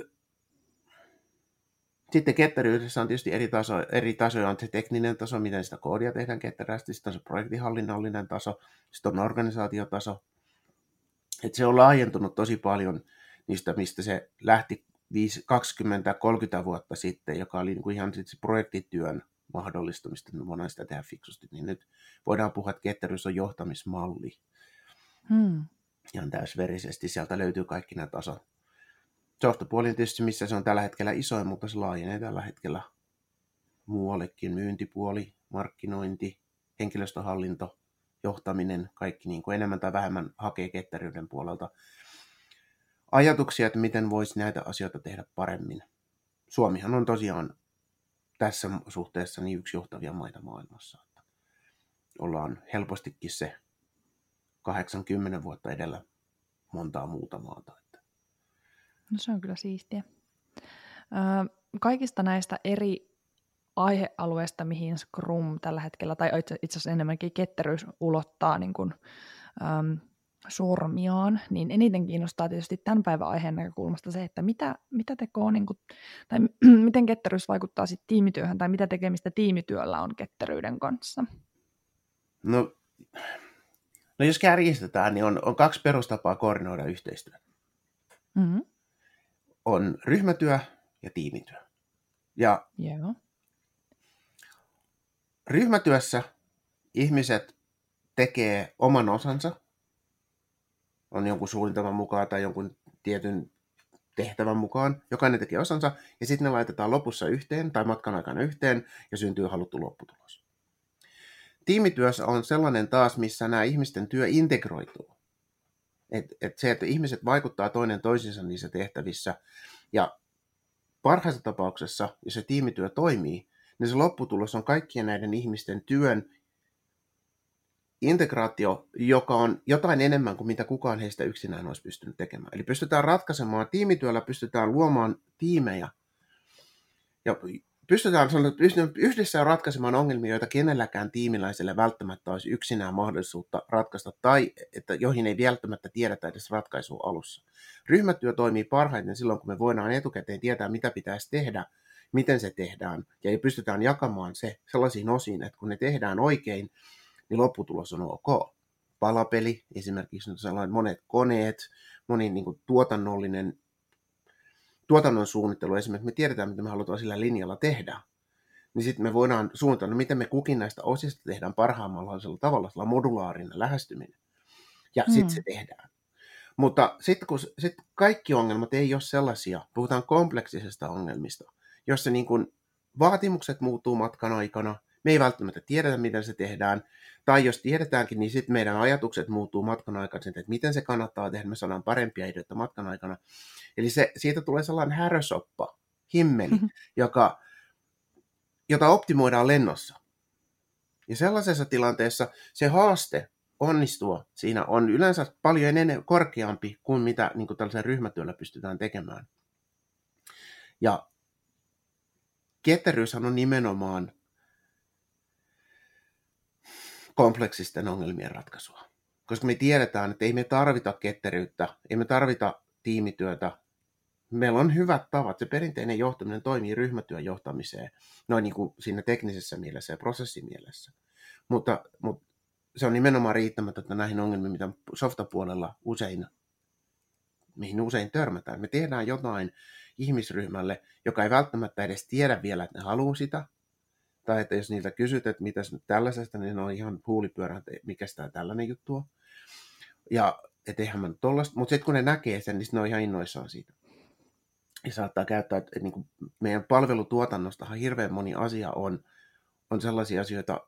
sitten ketteryydessä on tietysti eri, taso, eri tasoja. On se tekninen taso, miten sitä koodia tehdään ketterästi, sitten on se projektihallinnallinen taso, sitten on organisaatiotaso, että se on laajentunut tosi paljon niistä, mistä se lähti kaksikymmentä kolmekymmentä vuotta sitten, joka oli niin kuin ihan sit se projektityön mahdollistamista, että me voidaan sitä tehdä fiksusti, niin nyt voidaan puhua, että ketteryys on johtamismalli. Hmm. Ihan täysverisesti. Sieltä löytyy kaikki nämä tasot. Softapuoli on tietysti, missä se on tällä hetkellä isoin, mutta se laajenee tällä hetkellä muuallekin. Myyntipuoli, markkinointi, henkilöstöhallinto, johtaminen, kaikki niin kuin enemmän tai vähemmän hakee ketteryyden puolelta ajatuksia, että miten voisi näitä asioita tehdä paremmin. Suomihan on tosiaan tässä suhteessa niin yksi johtavia maita maailmassa. Että ollaan helpostikin se kahdeksankymmentä vuotta edellä montaa muuta maata. No se on kyllä siistiä. Ö, kaikista näistä eri aihealueista, mihin Scrum tällä hetkellä, tai itse asiassa enemmänkin ketteryys ulottaa niin kuin, äm, sormiaan, niin eniten kiinnostaa tietysti tämän päivän aiheen näkökulmasta se, että mitä, mitä tekoo, niin kuin, tai miten ketteryys vaikuttaa sitten tiimityöhön, tai mitä tekemistä tiimityöllä on ketteryyden kanssa. No, no jos kärjistetään, niin on, on kaksi perustapaa koordinoida yhteistyötä. Mm-hmm. On ryhmätyö ja tiimityö. Ja Joo. Ryhmätyössä ihmiset tekee oman osansa, on jonkun suunnitelman mukaan tai jonkun tietyn tehtävän mukaan. Jokainen tekee osansa ja sitten ne laitetaan lopussa yhteen tai matkan aikana yhteen ja syntyy haluttu lopputulos. Tiimityössä on sellainen taas, missä nämä ihmisten työ integroituu. Et, et se, että ihmiset vaikuttaa toinen toisinsa niissä tehtävissä ja parhaassa tapauksessa, jos se tiimityö toimii, niin se lopputulos on kaikkien näiden ihmisten työn integraatio, joka on jotain enemmän kuin mitä kukaan heistä yksinään olisi pystynyt tekemään. Eli pystytään ratkaisemaan, tiimityöllä pystytään luomaan tiimejä ja pystytään yhdessä ratkaisemaan ongelmia, joita kenelläkään tiimiläiselle välttämättä olisi yksinään mahdollisuutta ratkaista tai että joihin ei välttämättä tiedetä edes ratkaisua alussa. Ryhmätyö toimii parhaiten silloin, kun me voidaan etukäteen tietää, mitä pitäisi tehdä, miten se tehdään ja pystytään jakamaan se sellaisiin osiin, että kun ne tehdään oikein, niin lopputulos on ok. Palapeli esimerkiksi on sellainen monet koneet, moni niin kuin tuotannollinen tuotannon suunnittelu esimerkiksi, me tiedetään, mitä me halutaan sillä linjalla tehdä, niin sitten me voidaan suunnitella, miten me kukin näistä osista tehdään parhaimmalla tavalla, sellainen modulaarinen lähestyminen. Ja hmm. sitten se tehdään. Mutta sitten kun sit kaikki ongelmat ei ole sellaisia, puhutaan kompleksisesta ongelmista, jossa niin kun vaatimukset muuttuu matkan aikana, me ei välttämättä tiedetä, miten se tehdään, tai jos tiedetäänkin, niin sitten meidän ajatukset muuttuu matkan aikana, että miten se kannattaa tehdä, me saadaan parempia ideoita matkan aikana. Eli se, siitä tulee sellainen härösoppa, himmeli, mm-hmm. joka, jota optimoidaan lennossa. Ja sellaisessa tilanteessa se haaste onnistua siinä on yleensä paljon enemmän korkeampi kuin mitä niin kuin tällaisen ryhmätyöllä pystytään tekemään. Ja ketteryyshän on nimenomaan kompleksisten ongelmien ratkaisua. Koska me tiedetään, että ei me tarvita ketteryyttä, ei me tarvita tiimityötä. Meillä on hyvät tavat. Se perinteinen johtaminen toimii ryhmätyön johtamiseen, noin niin kuin siinä teknisessä mielessä ja prosessimielessä. Mutta, mutta se on nimenomaan riittämätöntä näihin ongelmiin, mitä softapuolella usein, mihin usein törmätään. Me tehdään jotain ihmisryhmälle, joka ei välttämättä edes tiedä vielä, että ne haluaa sitä. Tai että jos niiltä kysyt, että mitäs nyt tällaisesta, niin ne on ihan huulipyörä, että mikä tämä tällainen juttu on. Ja että eihän mä nyt tollaista. Mutta sitten kun ne näkee sen, niin ne on ihan innoissaan siitä. Ja saattaa käyttää, että, että niin kuin meidän palvelutuotannostahan hirveän moni asia on, on sellaisia asioita,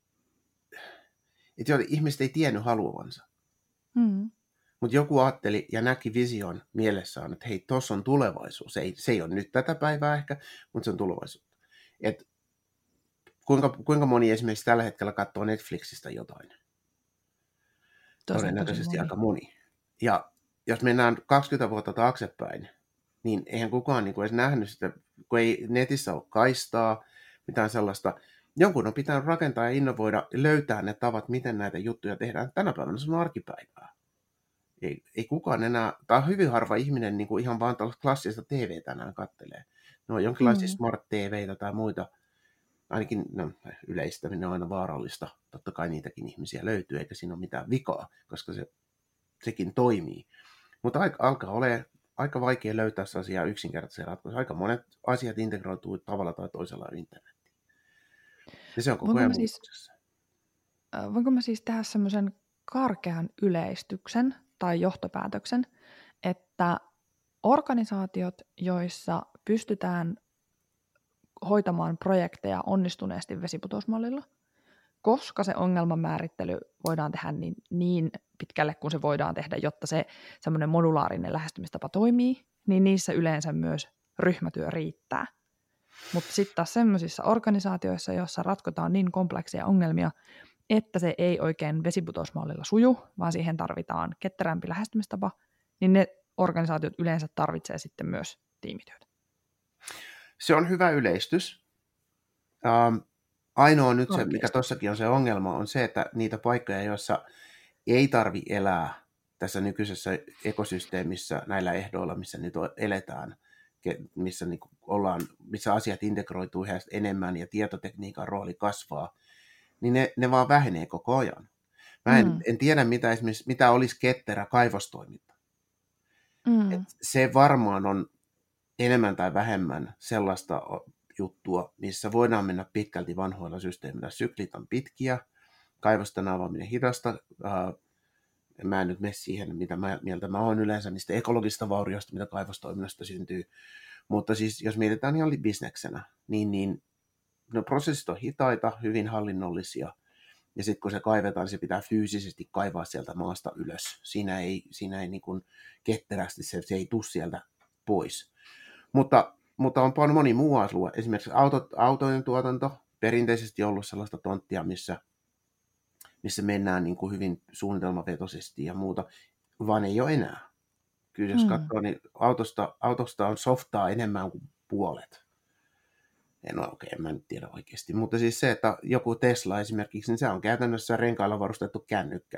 että ihmiset ei tiennyt haluavansa. Mm. Mutta joku ajatteli ja näki vision mielessään, että hei, tuossa on tulevaisuus. Se ei, se ei ole nyt tätä päivää ehkä, mutta se on tulevaisuutta. Et kuinka, kuinka moni esimerkiksi tällä hetkellä katsoo Netflixistä jotain? Todennäköisesti aika moni. Ja jos mennään kaksikymmentä vuotta taaksepäin, niin eihän kukaan niin kuin edes nähnyt sitä, kun ei netissä ole kaistaa, mitään sellaista. Jonkun on pitänyt rakentaa ja innovoida ja löytää ne tavat, miten näitä juttuja tehdään. Tänä päivänä se on arkipäivää. Ei, ei kukaan enää, tai hyvin harva ihminen niin kuin ihan vaan tällaista klassista T V tänään kattelee. Ne on jonkinlaisia mm. smart-T V:itä tai muita. Ainakin no, yleistäminen on aina vaarallista. Totta kai niitäkin ihmisiä löytyy, eikä siinä ole mitään vikaa, koska se sekin toimii. Mutta aika, alkaa olemaan aika vaikea löytää sellaisia yksinkertaisia ratkaisuja. Aika monet asiat integroituu tavalla tai toisella internettiin. Ja se on koko Voinko ajan mä siis, muutoksessa. äh, voinko mä siis tehdä semmoisen karkean yleistyksen tai johtopäätöksen, että organisaatiot, joissa pystytään hoitamaan projekteja onnistuneesti vesiputousmallilla, koska se ongelmanmäärittely voidaan tehdä niin, niin pitkälle kuin se voidaan tehdä, jotta se semmoinen modulaarinen lähestymistapa toimii, niin niissä yleensä myös ryhmätyö riittää. Mutta sitten taas semmoisissa organisaatioissa, joissa ratkotaan niin kompleksia ongelmia, että se ei oikein vesiputousmallilla suju, vaan siihen tarvitaan ketterämpi lähestymistapa, niin ne organisaatiot yleensä tarvitsee sitten myös tiimityötä. Se on hyvä yleistys. Um, ainoa nyt se, mikä Oikeasti. tossakin on se ongelma, on se, että niitä paikkoja, joissa ei tarvi elää tässä nykyisessä ekosysteemissä näillä ehdoilla, missä nyt eletään, missä, niin ollaan, missä asiat integroituu yhä enemmän ja tietotekniikan rooli kasvaa, niin ne, ne vaan vähenee koko ajan. Mä en, mm. en tiedä, mitä, esimerkiksi, mitä olisi ketterä kaivostoiminta. Mm. Et se varmaan on enemmän tai vähemmän sellaista juttua, missä voidaan mennä pitkälti vanhoilla systeemillä. Syklit on pitkiä, kaivosten avaaminen hidasta. Mä en nyt mene siihen, mitä mä, mieltä mä oon yleensä niistä ekologista vaurioista, mitä kaivostoiminnasta syntyy. Mutta siis jos mietitään ihan bisneksenä, niin, niin no prosessit on hitaita, hyvin hallinnollisia. Ja sitten kun se kaivetaan, se pitää fyysisesti kaivaa sieltä maasta ylös. Siinä ei, siinä ei niin kuin ketterästi, se, se ei tule sieltä pois. Mutta, mutta on paljon moni muu alue. Esimerkiksi autot, autojen tuotanto, perinteisesti ollut sellaista tonttia, missä, missä mennään niin kuin hyvin suunnitelmavetoisesti ja muuta, vaan ei ole enää. Kyllä jos mm. katsoo, niin autosta, autosta on softaa enemmän kuin puolet. En ole oikein, en mä nyt tiedä oikeasti. Mutta siis se, että joku Tesla esimerkiksi, niin se on käytännössä renkailla varustettu kännykkä.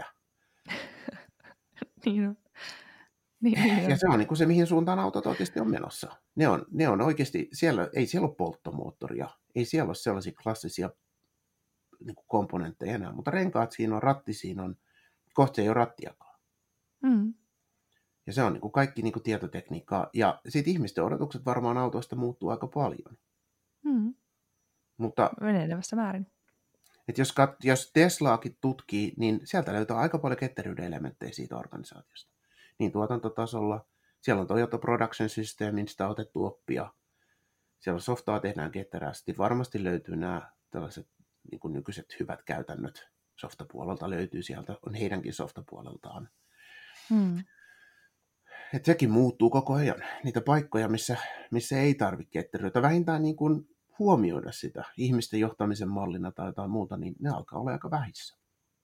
Niin on. Niin, niin ja se on niin kuin se, mihin suuntaan autot oikeasti on menossa. Ne on, ne on oikeasti, siellä, ei siellä ole polttomoottoria, ei siellä ole sellaisia klassisia niin kuin komponentteja enää, mutta renkaat siinä on, ratti siinä on, kohta ei ole rattiakaan. Mm. Ja se on niin kuin kaikki niin kuin tietotekniikkaa. Ja sitten ihmisten odotukset varmaan autoista muuttuu aika paljon. Mm. Mutta menenevässä määrin. Et jos, kat, jos Teslaakin tutkii, niin sieltä löytää aika paljon ketteryyden elementtejä siitä organisaatiosta. Niin tuotantotasolla, siellä on Toyota Production System, sitä on otettu oppia. Siellä softaa tehdään ketterästi. Varmasti löytyy nämä tällaiset niin kuin nykyiset hyvät käytännöt softapuolelta löytyy sieltä, on heidänkin softapuoleltaan. Hmm. Et sekin muuttuu koko ajan. Niitä paikkoja, missä, missä ei tarvitse ketteryyttä, vähintään niin kuin huomioida sitä ihmisten johtamisen mallina tai jotain muuta, niin ne alkaa olla aika vähissä.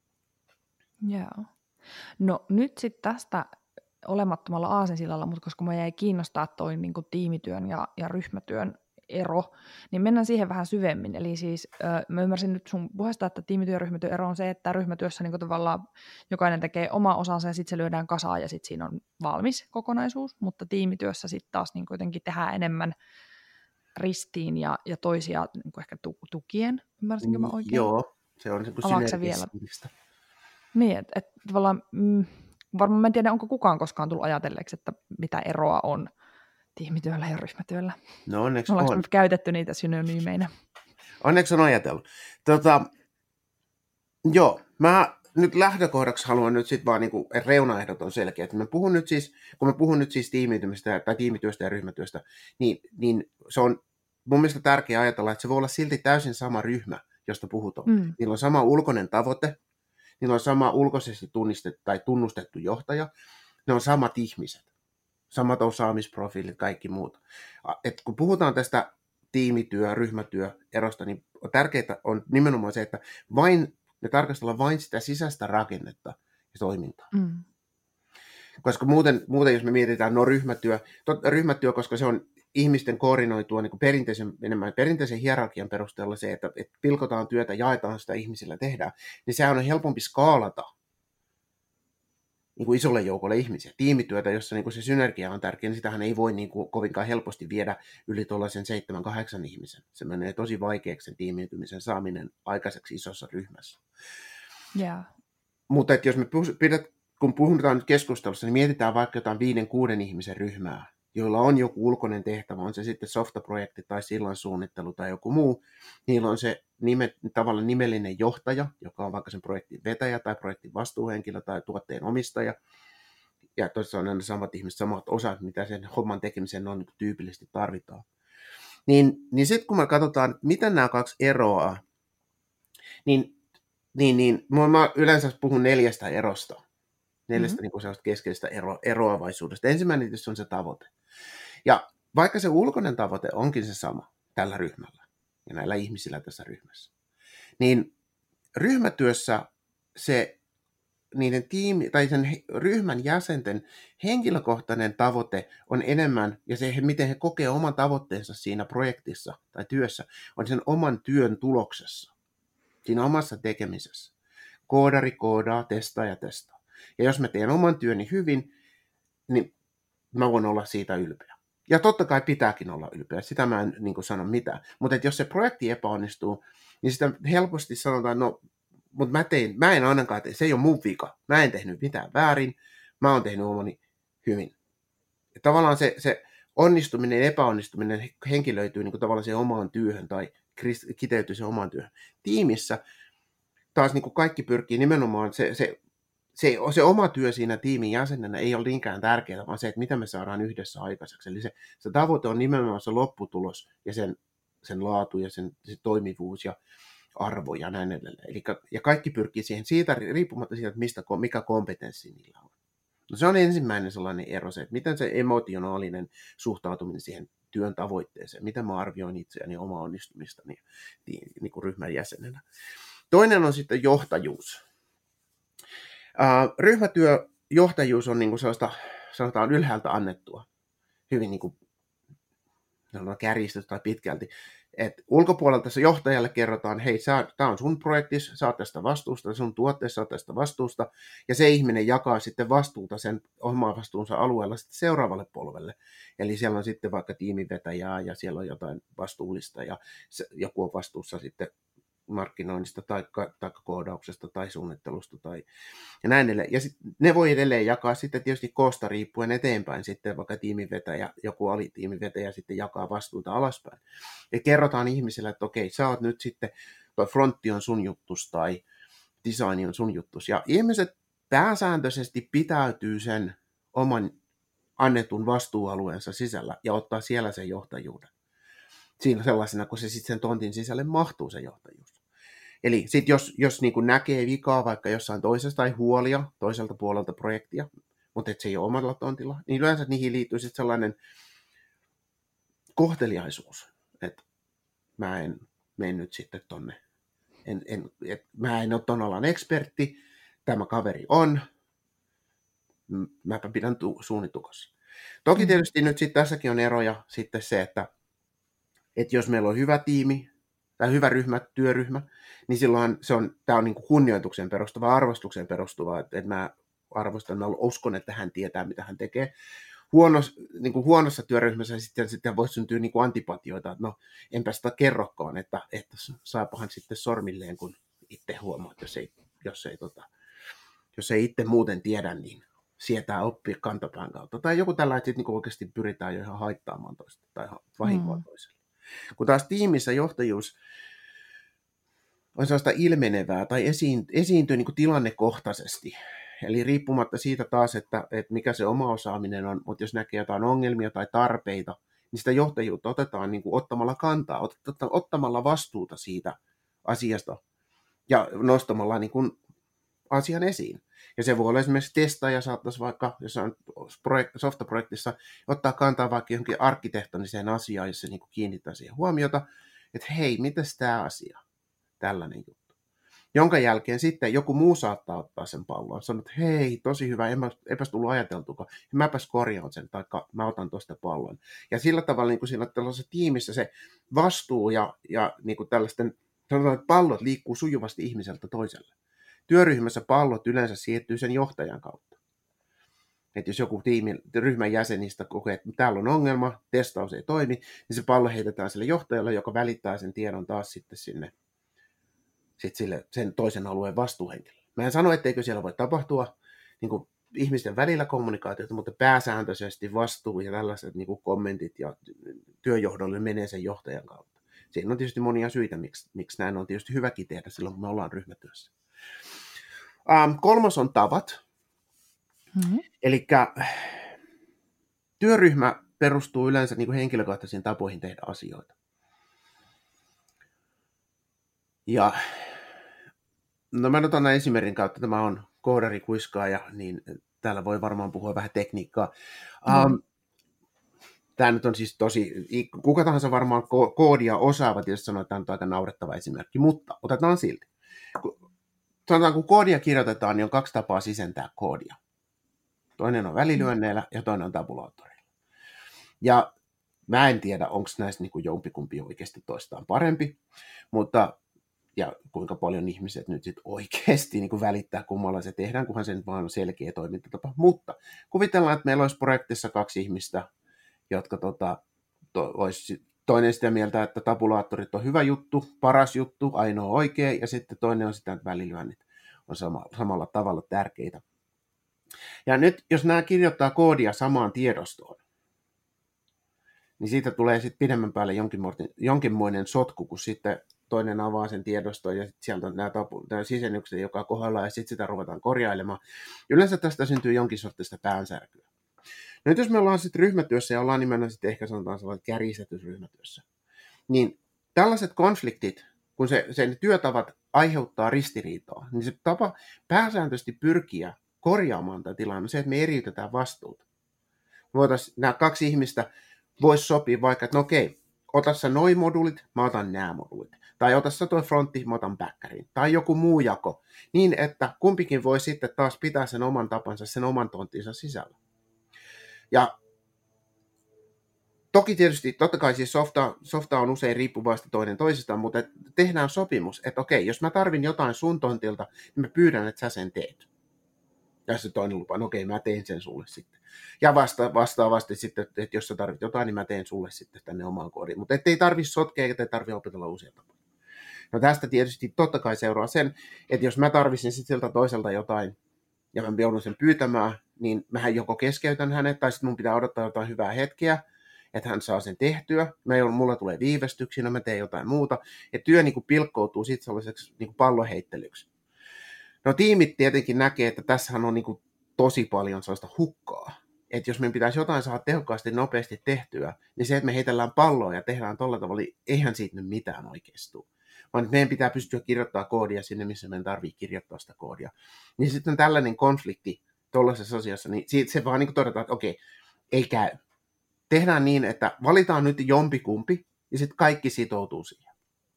Joo. No nyt sitten tästä olemattomalla aasensillalla, mutta koska mä jäi kiinnostaa toi niin kuin tiimityön ja, ja ryhmätyön ero, niin mennään siihen vähän syvemmin. Eli siis äh, mä ymmärsin nyt sun puheesta, että tiimityö ja ryhmätyön ero on se, että ryhmätyössä niin kuin tavallaan jokainen tekee oma osansa ja sitten se lyödään kasaan ja sitten siinä on valmis kokonaisuus, mutta tiimityössä sitten taas niin kuitenkin tehdään enemmän ristiin ja, ja toisia niin kuin ehkä tukien, ymmärsinkö mä oikein? Joo, se on se kuin synergistä. Niin, että et, tavallaan mm, varmaan mä en tiedä, onko kukaan koskaan tullut ajatelleeksi, että mitä eroa on tiimityöllä ja ryhmätyöllä. No onneksi Ollaanko on. me käytetty niitä synonyymeinä? Onneksi on ajatellut. Tota, joo, mä nyt lähtökohdaksi haluan nyt sitten vaan niinku, että reunaehdot on selkeät. Mä puhun nyt siis, kun mä puhun nyt siis tiimityöstä tai tiimityöstä ja ryhmätyöstä, niin, niin se on mun mielestä tärkeää ajatella, että se voi olla silti täysin sama ryhmä, josta puhutaan. Mm. Niillä on sama ulkoinen tavoite, niillä on sama ulkoisesti tunnistettu tai tunnustettu johtaja, ne on samat ihmiset, samat osaamisprofiilit, kaikki muut. Et kun puhutaan tästä tiimityö, ryhmätyö erosta, niin tärkeää on nimenomaan se, että vain me tarkastellaan vain sitä sisäistä rakennetta ja toimintaa. Mm. Koska muuten, muuten, jos me mietitään, no ryhmätyö, tot, ryhmätyö, koska se on ihmisten koordinoitua niin kuin perinteisen, enemmän perinteisen hierarkian perusteella se, että, että pilkotaan työtä, jaetaan sitä ihmisillä tehdään, niin sehän on helpompi skaalata niin kuin isolle joukolle ihmisiä. Tiimityötä, jossa niin kuin se synergia on tärkeä, niin sitähän ei voi niin kuin kovinkaan helposti viedä yli tuollaisen seitsemän, kahdeksan ihmisen. Se menee tosi vaikeaksi sen tiimiytymisen saaminen aikaiseksi isossa ryhmässä. Yeah. Mutta jos me pidät, kun puhutaan nyt keskustelussa, niin mietitään vaikka jotain viiden, kuuden ihmisen ryhmää, joilla on joku ulkoinen tehtävä, on se sitten softaprojekti tai sillan suunnittelu tai joku muu. Niillä on se nime, tavallaan nimellinen johtaja, joka on vaikka sen projektin vetäjä tai projektin vastuuhenkilö tai tuotteen omistaja. Ja tosiaan on ne samat ihmiset, samat osat, mitä sen homman tekemiseen on niin tyypillisesti tarvitaan. Niin, niin sitten kun me katsotaan, miten nämä kaksi eroaa, niin, niin, niin mä yleensä puhun neljästä erosta. Neljästä mm-hmm. niin keskeisestä ero, eroavaisuudesta. Ensimmäinen tietysti on se tavoite. Ja vaikka se ulkoinen tavoite onkin se sama tällä ryhmällä ja näillä ihmisillä tässä ryhmässä, niin ryhmätyössä se niiden tiimi, tai sen ryhmän jäsenten henkilökohtainen tavoite on enemmän, ja se, miten he kokee oman tavoitteensa siinä projektissa tai työssä, on sen oman työn tuloksessa, siinä omassa tekemisessä. Koodari koodaa, testaa ja testaa. Ja jos mä teen oman työni hyvin, niin mä voin olla siitä ylpeä. Ja totta kai pitääkin olla ylpeä, sitä mä en niin kuin sano mitään. Mutta jos se projekti epäonnistuu, niin sitä helposti sanotaan, no, mutta mä, tein, mä en ainakaan tee, se ei ole mun vika. Mä en tehnyt mitään väärin, mä oon tehnyt omani hyvin. Ja tavallaan se, se onnistuminen ja epäonnistuminen henkilöityy niin kuin tavallaan siihen omaan työhön tai kiteytyy siihen omaan työhön. Tiimissä taas niin kuin kaikki pyrkii nimenomaan, se, se, se, se oma työ siinä tiimin jäsenenä ei ole niinkään tärkeää, vaan se, että mitä me saadaan yhdessä aikaiseksi. Eli se, se tavoite on nimenomaan se lopputulos ja sen, sen laatu ja sen se toimivuus ja arvo ja näin edelleen. Eli, ja kaikki pyrkii siihen siitä riippumatta siitä, että mistä, mikä kompetenssi niillä on. No se on ensimmäinen sellainen ero, se, että miten se emotionaalinen suhtautuminen siihen työn tavoitteeseen, miten mä arvioin itseäni omaa onnistumistani niin, niin kuin ryhmän jäsenenä. Toinen on sitten johtajuus. Uh, ryhmätyöjohtajuus on niin kuin sellaista, sanotaan ylhäältä annettua, hyvin niin kuin kärjistetty tai pitkälti. Et ulkopuolelta se johtajalle kerrotaan, hei, tämä on sun projektis, sä oot tästä vastuusta, sun tuotteessa sä oot tästä vastuusta, ja se ihminen jakaa sitten vastuuta sen omaa vastuunsa alueella sitten seuraavalle polvelle. Eli siellä on sitten vaikka tiimivetäjää, ja siellä on jotain vastuullista, ja se, joku on vastuussa sitten markkinoinnista tai, tai koodauksesta tai suunnittelusta tai ja näin edelleen. Ja sit ne voi edelleen jakaa sitten tietysti koosta riippuen eteenpäin sitten vaikka tiimivetäjä, joku alitiimivetäjä sitten jakaa vastuuta alaspäin. Ja kerrotaan ihmisille, että okei, sä oot nyt sitten, toi frontti on sun juttus tai design on sun juttus. Ja ihmiset pääsääntöisesti pitäytyy sen oman annetun vastuualueensa sisällä ja ottaa siellä sen johtajuuden. Siinä sellaisena, kun se sitten sen tontin sisälle mahtuu se johtajuus. Eli sitten jos, jos niin kuin näkee vikaa vaikka jossain toisessa tai huolia toiselta puolelta projektia, mutta et se ei ole omalla tontilla, niin yleensä niihin liittyy sitten sellainen kohteliaisuus, että mä en mene nyt sitten tonne, en, en, et mä en ole ton alan ekspertti, tämä kaveri on, mäpä pidän tu- suunnitukossa. Toki tietysti nyt sitten tässäkin on eroja sitten se, että että jos meillä on hyvä tiimi tai hyvä ryhmä, työryhmä, niin silloin se on, tämä on niin kuin kunnioitukseen perustuva, arvostukseen perustuva, että, että mä arvostan, mä uskon, että hän tietää, mitä hän tekee. Huonos, niin kuin huonossa työryhmässä sitten, sitten voi syntyä niin kuin antipatioita, että no enpä sitä kerrokaan, että, että saapahan sitten sormilleen, kun itse huomaa, että jos ei, jos ei, tota, jos ei itse muuten tiedä, niin sietää oppia kantapään kautta. Tai joku tällainen, että niin kuin oikeasti pyritään jo ihan haittaamaan toista tai vahinkoa mm. toiselle. Kun taas tiimissä johtajuus on sellaista ilmenevää tai esiin, esiintyy niin kuin tilannekohtaisesti. Eli riippumatta siitä taas, että, että mikä se oma osaaminen on, mutta jos näkee jotain ongelmia tai tarpeita, niin sitä johtajuutta otetaan niin kuin ottamalla kantaa, ot, ottamalla vastuuta siitä asiasta ja nostamalla niin kuin asian esiin. Ja se voi olla esimerkiksi testaaja saattaisi vaikka jossain softaprojektissa ottaa kantaa vaikka johonkin arkkitehtoniseen asiaan, jos se niin kuin kiinnittää siihen huomiota, että hei, mitäs tämä asia, tällainen juttu. Jonka jälkeen sitten joku muu saattaa ottaa sen pallon, sanoa, että hei, tosi hyvä, epäs tullut ajateltukaan, mäpäs korjaan sen, tai mä otan tuosta pallon. Ja sillä tavalla niin kuin siinä tällaisessa tiimissä se vastuu ja, ja niin kuin tällaisten, sanotaan, että pallot liikkuu sujuvasti ihmiseltä toiselle. Työryhmässä pallot yleensä siirtyy sen johtajan kautta. Että jos joku tiimin, ryhmän jäsenistä kokee, että täällä on ongelma, testaus ei toimi, niin se pallo heitetään sille johtajalle, joka välittää sen tiedon taas sitten sinne sit sille, sen toisen alueen vastuuhenkilölle. Mä en sano, etteikö siellä voi tapahtua niin kuin ihmisten välillä kommunikaatiota, mutta pääsääntöisesti vastuu ja tällaiset niin kuin kommentit ja työjohdolle menee sen johtajan kautta. Siinä on tietysti monia syitä, miksi, miksi näin on tietysti hyväkin tehdä silloin, kun me ollaan ryhmätyössä. Ähm, kolmas on tavat. Mm-hmm. Eli työryhmä perustuu yleensä niin kuin henkilökohtaisiin tapoihin tehdä asioita. Ja no mä otan näin esimerkin kautta, tämä on koodari kuiskaaja, niin täällä voi varmaan puhua vähän tekniikkaa. Mm. Um, tämä nyt on siis tosi, kuka tahansa varmaan ko- koodia osaava, tietysti sanoo, että tämä on aika naurettava esimerkki, mutta otetaan silti. Sanotaan, kun koodia kirjoitetaan, niin on kaksi tapaa sisentää koodia. Toinen on välilyönneillä ja toinen on tabulaattorilla. Ja mä en tiedä, onko näistä niin kuin jompikumpi oikeasti toistaan parempi, mutta ja kuinka paljon ihmiset nyt sit oikeasti niin kuin välittää, kummalla se tehdään, kunhan se nyt vaan on selkeä toimintatapa. Mutta kuvitellaan, että meillä olisi projektissa kaksi ihmistä, jotka tota, to, olisi toinen sitä mieltä, että tabulaattorit on hyvä juttu, paras juttu, ainoa oikea, ja sitten toinen on sitä, että välilyönnit on sama, samalla tavalla tärkeitä. Ja nyt, jos nämä kirjoittaa koodia samaan tiedostoon, niin siitä tulee sitten pidemmän päälle jonkinmoinen, jonkinmoinen sotku, kun sitten toinen avaa sen tiedoston ja sieltä on nämä, tapu, nämä sisennykset, joka kohdalla ja sitten sitä ruvetaan korjailemaan. Yleensä tästä syntyy jonkin sortista päänsärkyä. Nyt jos me ollaan sitten ryhmätyössä ja ollaan nimenomaan sitten ehkä sanotaan sellainen kärjistetyssä ryhmätyössä, niin tällaiset konfliktit, kun se, sen työtavat aiheuttaa ristiriitaa, niin se tapa pääsääntöisesti pyrkiä korjaamaan tätä tilaa on se, että me eriytetään vastuut. Voitaisiin, nämä kaksi ihmistä voisi sopia vaikka, että no okei, ota sä noi moduulit, mä otan nämä moduulit. Tai ota sä toi frontti, mä otan backerin. Tai joku muu jako. Niin, että kumpikin voi sitten taas pitää sen oman tapansa, sen oman tonttinsa sisällä. Ja toki tietysti, totta kai siis softa, softa on usein riippuvaista toinen toisistaan, mutta tehdään sopimus, että okei, jos mä tarvin jotain sun tontilta, niin mä pyydän, että sä sen teet. Ja se toinen lupaa, no okei, mä teen sen sulle sitten. Ja vasta, vastaavasti sitten, että jos sä tarvit jotain, niin mä teen sulle sitten tänne omaan koodiin. Mutta ettei tarvitse sotkea, ettei tarvitse opetella uusia tapoja. No tästä tietysti totta kai seuraa sen, että jos mä tarvitsin sitten siltä toiselta jotain, ja mä joudun sen pyytämään, niin mähän joko keskeytän hänet, tai sitten mun pitää odottaa jotain hyvää hetkeä, että hän saa sen tehtyä. Mulla tulee viivästyksiä, no mä teen jotain muuta. Ja työ niin kuin pilkkoutuu sitten sellaiseksi niin kuin pallonheittelyksi. No tiimit tietenkin näkee, että tässähän on niin kuin tosi paljon sellaista hukkaa. Että jos meidän pitäisi jotain saada tehokkaasti nopeasti tehtyä, niin se, että me heitellään palloa ja tehdään tolla tavalla, eihän siitä nyt mitään oikeasti tule. Vaan meidän pitää pystyä kirjoittamaan koodia sinne, missä meidän tarvitsee kirjoittaa sitä koodia. Niin sitten tällainen konflikti tuollaisessa asiassa, niin siitä se vaan niin kuin todetaan, että okei, ei käy. Tehdään niin, että valitaan nyt jompikumpi, ja sitten kaikki sitoutuu siihen.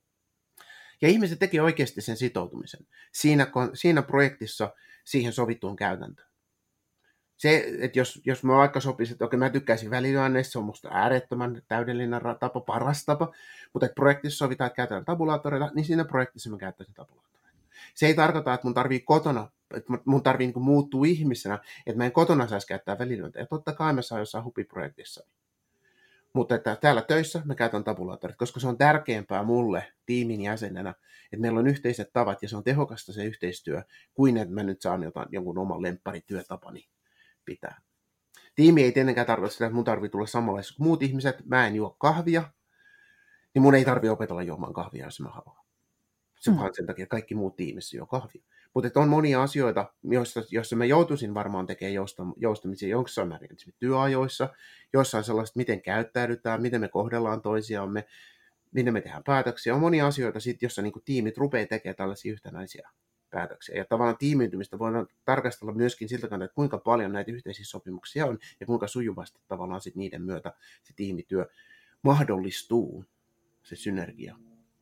Ja ihmiset tekee oikeasti sen sitoutumisen siinä, siinä projektissa siihen sovittuun käytäntöön. Se, että jos, jos mä vaikka sopisin, että okei, mä tykkäisin välilyönneistä, se on musta äärettömän täydellinen tapa, paras tapa, mutta että projektissa sovitaan, että käytetään tabulaattoreita, niin siinä projektissa mä käyttäisin tabulaattoreita. Se ei tarkoita, että mun tarvii kotona, että mun tarvii niin kuin muuttua ihmisenä, että mä en kotona saisi käyttää välilyöntejä. Totta kai mä saan jossain hupiprojektissa. Mutta että täällä töissä mä käytän tabulaattorit, koska se on tärkeämpää mulle tiimin jäsenenä, että meillä on yhteiset tavat ja se on tehokasta se yhteistyö, kuin että mä nyt saan jotain, jonkun oman lempparityötapani pitää. Tiimi ei tietenkään tarkoita sitä, että mun tarvii tulla samanlaisiksi kuin muut ihmiset. Mä en juo kahvia, niin mun ei tarvitse opetella juomaan kahvia, jos mä haluan. Se on mm. sen takia, että kaikki muut tiimissä juo kahvia. Mutta on monia asioita, joissa, joissa mä joutuisin varmaan tekemään joustamisia jossain määrin työajoissa, jossain sellaiset, miten käyttäydytään, miten me kohdellaan toisiamme, miten me tehdään päätöksiä. On monia asioita, sit, joissa niin kuin tiimit rupeaa tekemään tällaisia yhtenäisiä päätöksiä. Ja tavallaan tiimiytymistä voidaan tarkastella myöskin siltä kannalta, että kuinka paljon näitä yhteisiä sopimuksia on ja kuinka sujuvasti tavallaan sit niiden myötä se tiimityö mahdollistuu, se synergia.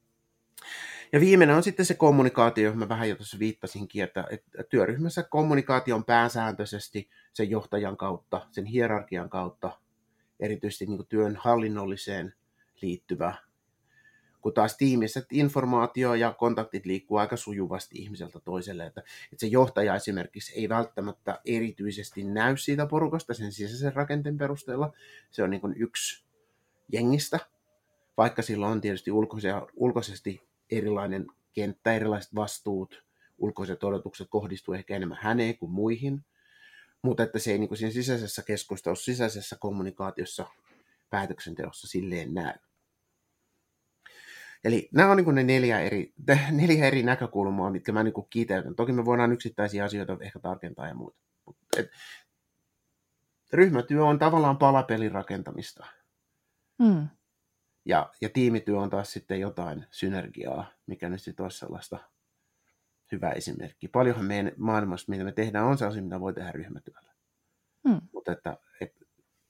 Ja viimeinen on sitten se kommunikaatio, johon mä vähän jo tuossa viittasinkin, että, että työryhmässä kommunikaatio on pääsääntöisesti sen johtajan kautta, sen hierarkian kautta, erityisesti niin kuin työn hallinnolliseen liittyvä, kun taas tiimissä informaatio ja kontaktit liikkuu aika sujuvasti ihmiseltä toiselle, että, että se johtaja esimerkiksi ei välttämättä erityisesti näy siitä porukasta sen sisäisen rakenteen perusteella, se on niin kuin yksi jengistä, vaikka sillä on tietysti ulkoisesti erilainen kenttä, erilaiset vastuut, ulkoiset odotukset kohdistuu ehkä enemmän häneen kuin muihin, mutta että se ei niin kuin siinä sisäisessä keskustelussa, sisäisessä kommunikaatiossa, päätöksenteossa silleen näy. Eli nämä on niin kuin ne neljä eri, neljä eri näkökulmaa, mitkä mä niin kuin kiteytän. Toki me voidaan yksittäisiä asioita ehkä tarkentaa ja muuta. Et ryhmätyö on tavallaan palapelin rakentamista. Mm. Ja, ja tiimityö on taas sitten jotain synergiaa, mikä nyt sitten olisi sellaista hyvä esimerkki. Paljonhan meidän maailmassa, mitä me tehdään, on se asia, mitä voi tehdä ryhmätyöllä. Mm. Mutta että, että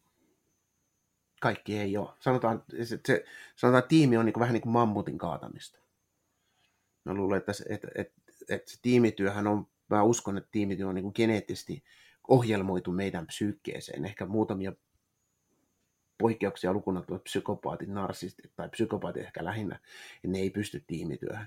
kaikki ei ole. Sanotaan, että se, sanotaan, että tiimi on niin kuin, vähän niin kuin mammutin kaatamista. Mä luulen, että, se, että, että, että se tiimityöhän on, mä uskon, että tiimityö on niin kuin geneettisesti ohjelmoitu meidän psyykkeeseen. Ehkä muutamia poikkeuksia lukuun ottamatta psykopaatit, narsistit tai psykopaatit ehkä lähinnä, että ne ei pysty tiimityöhön.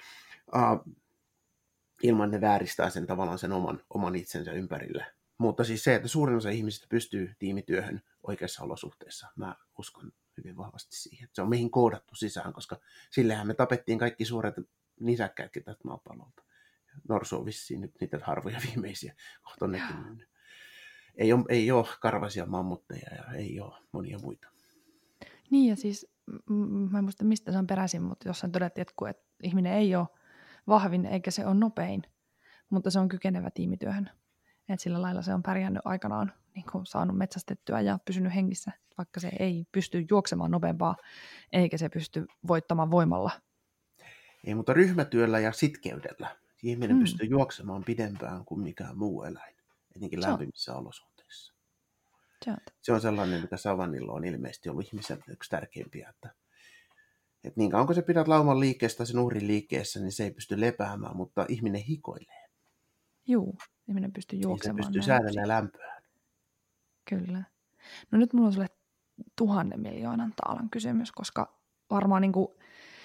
Uh, ilman ne vääristää sen tavallaan sen oman, oman itsensä ympärille. Mutta siis se, että suurin osa ihmisistä pystyy tiimityöhön oikeissa olosuhteissa, mä uskon hyvin vahvasti siihen. Se on meihin koodattu sisään, koska sillehän me tapettiin kaikki suuret nisäkkäitkin tästä maapallolta. Norsu on vissiin nyt niitä harvoja viimeisiä, kohta on nekin mennyt. Ei ole, ei ole karvaisia mammutteja ja ei ole monia muita. Niin ja siis, mä en muista mistä se on peräisin, mutta jossain todettiin, että, kun, että ihminen ei ole vahvin eikä se ole nopein, mutta se on kykenevä tiimityöhön. Että sillä lailla se on pärjännyt aikanaan, niin kuin saanut metsästettyä ja pysynyt hengissä, vaikka se ei pysty juoksemaan nopeampaa, eikä se pysty voittamaan voimalla. Ei, mutta ryhmätyöllä ja sitkeydellä ihminen Mm. pystyy juoksemaan pidempään kuin mikään muu eläin, etenkin Se on. lämpimissä olosuhteissa. Se on. Se on sellainen, mikä savannilla on ilmeisesti ollut ihmisen yksi tärkeimpiä, että, että niin kauan kun sä pidät lauman liikkeestä sen uhrin liikkeessä, niin se ei pysty lepäämään, mutta ihminen hikoilee. Juu, ihminen pystyy Niin se juoksemaan. pystyy näin. säädämään lämpöään. Kyllä. No nyt mulla on sulle tuhannen miljoonan taalan kysymys, koska varmaan niin kuin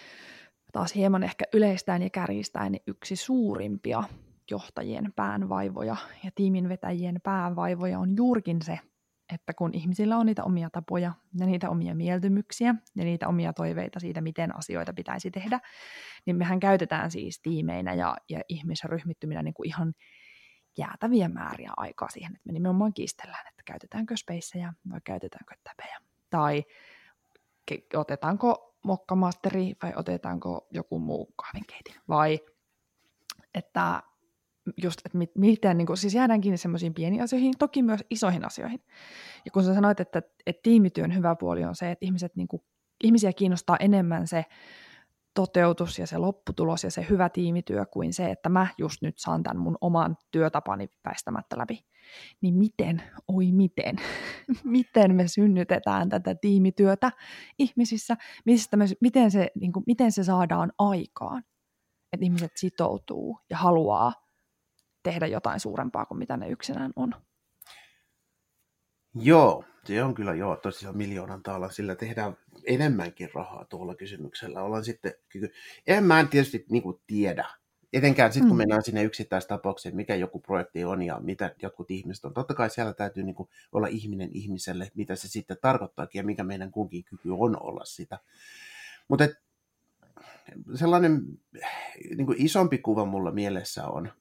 taas hieman ehkä yleistäen ja kärjistäen niin yksi suurimpia johtajien päänvaivoja ja tiimin vetäjien päänvaivoja on juurikin se, että kun ihmisillä on niitä omia tapoja ja niitä omia mieltymyksiä ja niitä omia toiveita siitä, miten asioita pitäisi tehdä, niin mehän käytetään siis tiimeinä ja, ja ihmisryhmittyminä niin kuin ihan jäätäviä määriä aikaa siihen, että me nimenomaan kiistellään, että käytetäänkö spaceja vai käytetäänkö täpejä. Tai ke- otetaanko mokkamasteri vai otetaanko joku muu kahvinkeitin. Vai että just, että mit, miten, niin kuin, siis jäädään kiinni semmoisiin pieniin asioihin, toki myös isoihin asioihin. Ja kun sä sanoit, että, että tiimityön hyvä puoli on se, että ihmiset, niin kuin, ihmisiä kiinnostaa enemmän se toteutus ja se lopputulos ja se hyvä tiimityö kuin se, että mä just nyt saan tämän mun oman työtapani väistämättä läpi. Niin miten, oi miten, miten me synnytetään tätä tiimityötä ihmisissä, mistä me, miten, se, niin kuin, miten se saadaan aikaan, että ihmiset sitoutuu ja haluaa tehdä jotain suurempaa kuin mitä ne yksinään on. Joo, se on kyllä joo, tosiaan miljoonan taala, sillä tehdään enemmänkin rahaa tuolla kysymyksellä. Ollaan sitten, en mä en tietysti niin kuin tiedä, etenkään sitten kun Mm. mennään sinne yksittäistapaukseen, mikä joku projekti on ja mitä jotkut ihmiset on. Totta kai siellä täytyy niin kuin olla ihminen ihmiselle, mitä se sitten tarkoittaakin ja mikä meidän kunkin kyky on olla sitä. Mutta sellainen niin kuin isompi kuva mulla mielessä on,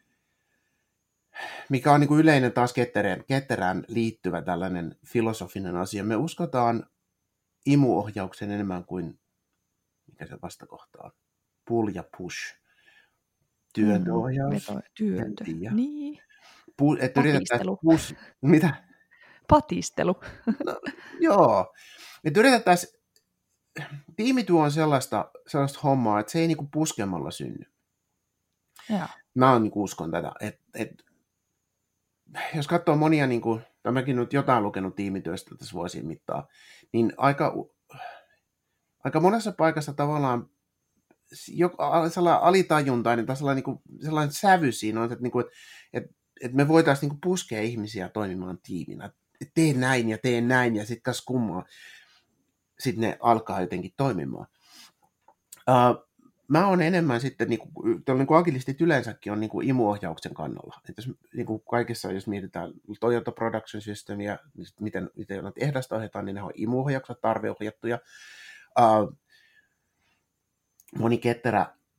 mikä on niin kuin yleinen taas ketterään, ketterään liittyvä tällainen filosofinen asia. Me uskotaan imuohjauksen enemmän kuin, mikä se vastakohta on, pull ja push. Työntöohjaus. Mm, veto, työntö. En tiedä. Niin. Pu- että yritettäisiin Patistelu. push, mitä? Patistelu. No, joo. Että yritettäisiin, tiimityö on sellaista, sellaista hommaa, että se ei niinku puskemalla synny. Joo. Mä on, niinku uskon tätä, että et, jos katsoo monia, niinku, tai mäkin nyt jotain lukenut tiimityöstä tässä vuosien mittaan, niin aika, aika monessa paikassa tavallaan sellainen alitajuntainen tai sellainen, niin kuin, sellainen sävy siinä on, että, niin kuin, että, että me voitaisiin niin kuin puskea ihmisiä toimimaan tiiminä. Että tee näin ja tee näin ja sitten kas kummaa. Sitten ne alkaa jotenkin toimimaan. Uh, mä oon enemmän sitten, niin kuin, niin kuin agilistit yleensäkin on niin kuin imuohjauksen kannalla. Että jos, niin kuin kaikessa, jos mietitään Toyota Production Systemia, niin miten, miten ehdasta ohjataan, niin ne on imuohjaukset, tarveohjattuja. Uh, moni ketterä